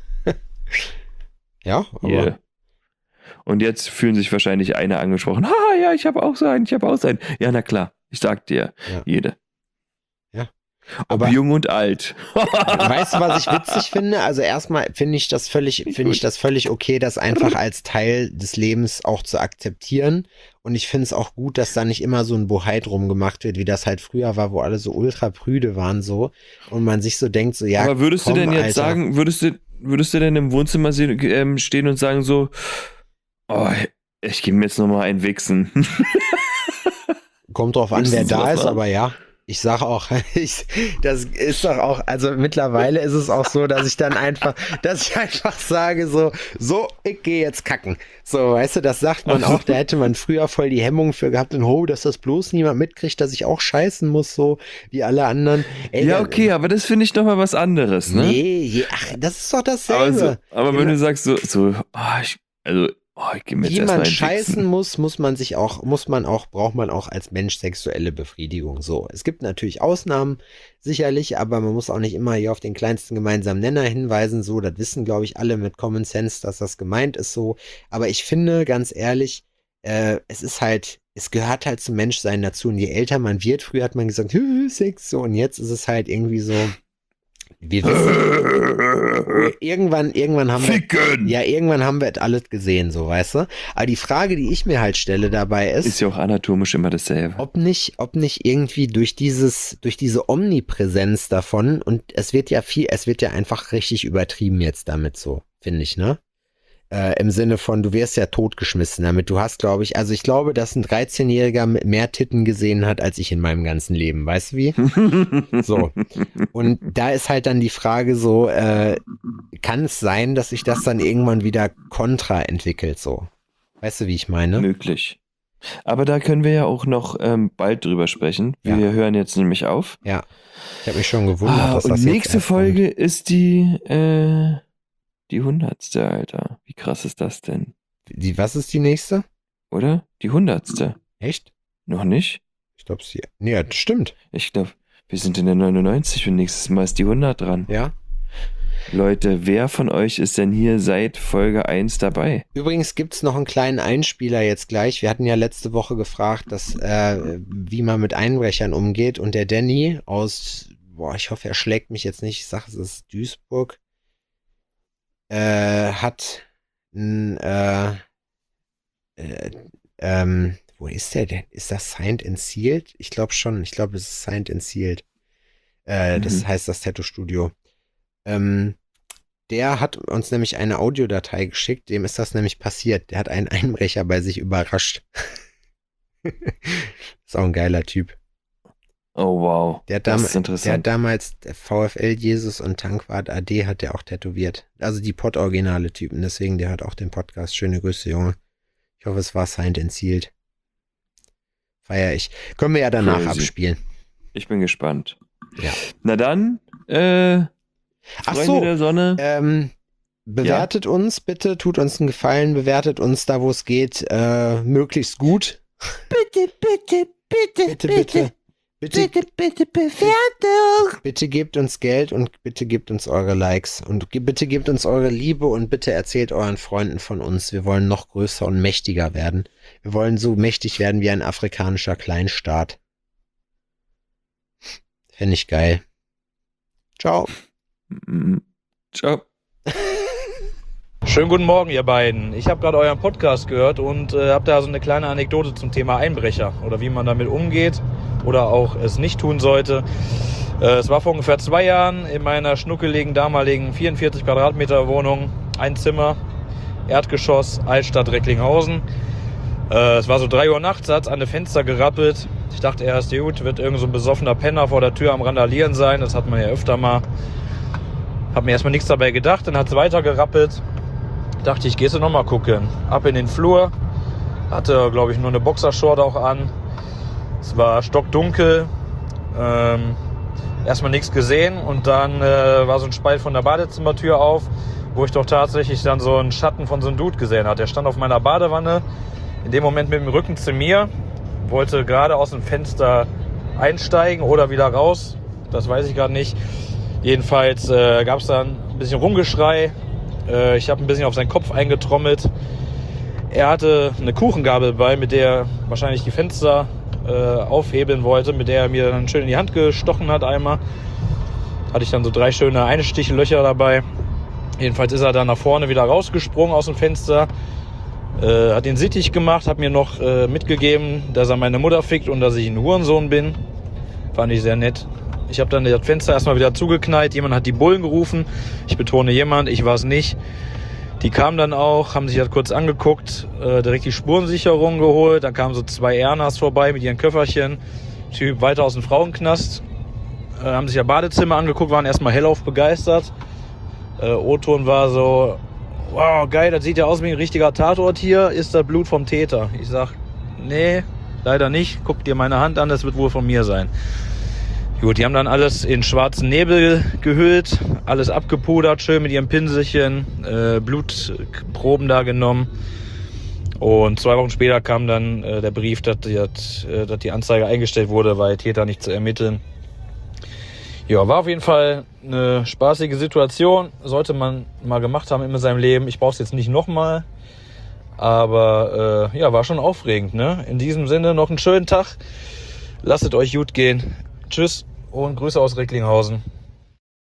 Ja, aber. Yeah. Und jetzt fühlen sich wahrscheinlich eine angesprochen. Ja, ich habe auch so einen. Ja, na klar, ich sag dir, jede. Ja. Ob jung und alt. Weißt du, was ich witzig finde? Also erstmal finde ich das völlig okay, das einfach als Teil des Lebens auch zu akzeptieren. Und ich finde es auch gut, dass da nicht immer so ein Bohai drum gemacht wird, wie das halt früher war, wo alle so ultra prüde waren so. Und man sich so denkt, so ja. Aber würdest du denn jetzt sagen, würdest du denn im Wohnzimmer stehen und sagen so, oh, ich gehe mir jetzt nochmal einen wichsen? Kommt drauf an, wer da ist, aber ja. Ich sag auch, das ist doch auch, also mittlerweile ist es auch so, dass ich einfach sage so, ich gehe jetzt kacken. So, weißt du, das sagt man auch, da hätte man früher voll die Hemmung für gehabt und dass das bloß niemand mitkriegt, dass ich auch scheißen muss, so wie alle anderen. Ey, Ja, okay, aber das finde ich doch mal was anderes, ne? Nee, das ist doch dasselbe. Aber wenn du sagst ich gehe mir jetzt Wie erstmal man einen scheißen Wichsen. muss, braucht man auch als Mensch sexuelle Befriedigung. So, es gibt natürlich Ausnahmen, sicherlich, aber man muss auch nicht immer hier auf den kleinsten gemeinsamen Nenner hinweisen. So, das wissen, glaube ich, alle mit Common Sense, dass das gemeint ist so. Aber ich finde, ganz ehrlich, es gehört halt zum Menschsein dazu. Und je älter man wird, früher hat man gesagt, Sex, so, und jetzt ist es halt irgendwie so, wir wissen, irgendwann haben irgendwann haben wir das alles gesehen, so, weißt du? Aber die Frage, die ich mir halt stelle dabei Ist ja auch anatomisch immer dasselbe. ob nicht irgendwie durch diese Omnipräsenz davon, und es wird ja einfach richtig übertrieben jetzt damit, so, finde ich, ne? Im Sinne von, du wirst ja totgeschmissen damit. Du hast, glaube ich, also ich glaube, dass ein 13-Jähriger mit mehr Titten gesehen hat, als ich in meinem ganzen Leben. Weißt du wie? So. Und da ist halt dann die Frage so, kann es sein, dass sich das dann irgendwann wieder kontra entwickelt, so? Weißt du, wie ich meine? Möglich. Aber da können wir ja auch noch bald drüber sprechen. Wir hören jetzt nämlich auf. Ja. Ich habe mich schon gewundert, dass und das jetzt nächste erst Folge ist die 100. Alter. Wie krass ist das denn? kommt. Was ist die nächste? Oder? Die 100. Echt? Noch nicht? Ich glaube, nee, ja, das stimmt. Ich glaube, wir sind in der 99 und nächstes Mal ist die 100 dran. Ja. Leute, wer von euch ist denn hier seit Folge 1 dabei? Übrigens gibt's noch einen kleinen Einspieler jetzt gleich. Wir hatten ja letzte Woche gefragt, wie man mit Einbrechern umgeht. Und der Danny aus, ich hoffe, er schlägt mich jetzt nicht, ich sage, es ist Duisburg, hat wo ist der denn? Ist das Signed and Sealed? Ich glaube schon. Ich glaube, es ist Signed and Sealed. Das heißt das Tattoo-Studio. Der hat uns nämlich eine Audiodatei geschickt, dem ist das nämlich passiert. Der hat einen Einbrecher bei sich überrascht. Ist auch ein geiler Typ. Oh wow, das ist interessant. Der hat damals VfL Jesus und Tankwart AD hat der auch tätowiert. Also die Pott-originale Typen, deswegen der hat auch den Podcast. Schöne Grüße, Junge. Ich hoffe, es war Signed and Sealed. Feier ich. Können wir ja danach abspielen. Ich bin gespannt. Ja. Na dann, Freunde der Sonne. Bewertet uns bitte, tut uns einen Gefallen, bewertet uns da, wo es geht, möglichst gut. Bitte, bitte, bitte, bitte, bitte. Bitte Bewertung. Bitte gebt uns Geld und bitte gebt uns eure Likes und bitte gebt uns eure Liebe und bitte erzählt euren Freunden von uns. Wir wollen noch größer und mächtiger werden. Wir wollen so mächtig werden wie ein afrikanischer Kleinstaat. Fände ich geil. Ciao. Ciao. Schönen guten Morgen, ihr beiden. Ich habe gerade euren Podcast gehört und habe da so eine kleine Anekdote zum Thema Einbrecher oder wie man damit umgeht oder auch es nicht tun sollte. Es war vor ungefähr 2 Jahren in meiner schnuckeligen damaligen 44 Quadratmeter Wohnung, ein Zimmer, Erdgeschoss, Altstadt Recklinghausen. Es war so 3 Uhr nachts, hat es an den Fenster gerappelt. Ich dachte erst, gut, wird irgend so ein besoffener Penner vor der Tür am Randalieren sein. Das hat man ja öfter mal. Hab mir erstmal nichts dabei gedacht, dann hat es weiter gerappelt. Dachte ich, gehst du nochmal gucken. Ab in den Flur. Hatte, glaube ich, nur eine Boxershort auch an. Es war stockdunkel. Erstmal nichts gesehen. Und dann war so ein Spalt von der Badezimmertür auf, wo ich doch tatsächlich dann so einen Schatten von so einem Dude gesehen hatte. Der stand auf meiner Badewanne. In dem Moment mit dem Rücken zu mir. Wollte gerade aus dem Fenster einsteigen oder wieder raus. Das weiß ich gerade nicht. Jedenfalls gab es dann ein bisschen Rumgeschrei. Ich habe ein bisschen auf seinen Kopf eingetrommelt. Er hatte eine Kuchengabel bei, mit der er wahrscheinlich die Fenster aufhebeln wollte, mit der er mir dann schön in die Hand gestochen hat einmal. Hatte ich dann so 3 schöne Einstichlöcher dabei. Jedenfalls ist er dann nach vorne wieder rausgesprungen aus dem Fenster. Hat den Sittich gemacht, hat mir noch mitgegeben, dass er meine Mutter fickt und dass ich ein Hurensohn bin. Fand ich sehr nett. Ich habe dann das Fenster erstmal wieder zugeknallt. Jemand hat die Bullen gerufen. Ich betone jemand, ich war es nicht. Die kamen dann auch, haben sich das kurz angeguckt, direkt die Spurensicherung geholt. Dann kamen so 2 Ernas vorbei mit ihren Köfferchen. Typ weiter aus dem Frauenknast. Haben sich ja Badezimmer angeguckt, waren erstmal hellauf begeistert. O-Ton war so, wow, geil, das sieht ja aus wie ein richtiger Tatort hier. Ist das Blut vom Täter? Ich sag, nee, leider nicht. Guck dir meine Hand an, das wird wohl von mir sein. Gut, die haben dann alles in schwarzen Nebel gehüllt, alles abgepudert, schön mit ihrem Pinselchen, Blutproben da genommen. Und 2 Wochen später kam dann der Brief, dass die Anzeige eingestellt wurde, weil Täter nicht zu ermitteln. Ja, war auf jeden Fall eine spaßige Situation. Sollte man mal gemacht haben in seinem Leben. Ich brauche es jetzt nicht nochmal. Aber ja, war schon aufregend, ne? In diesem Sinne noch einen schönen Tag. Lasst es euch gut gehen. Tschüss und Grüße aus Recklinghausen.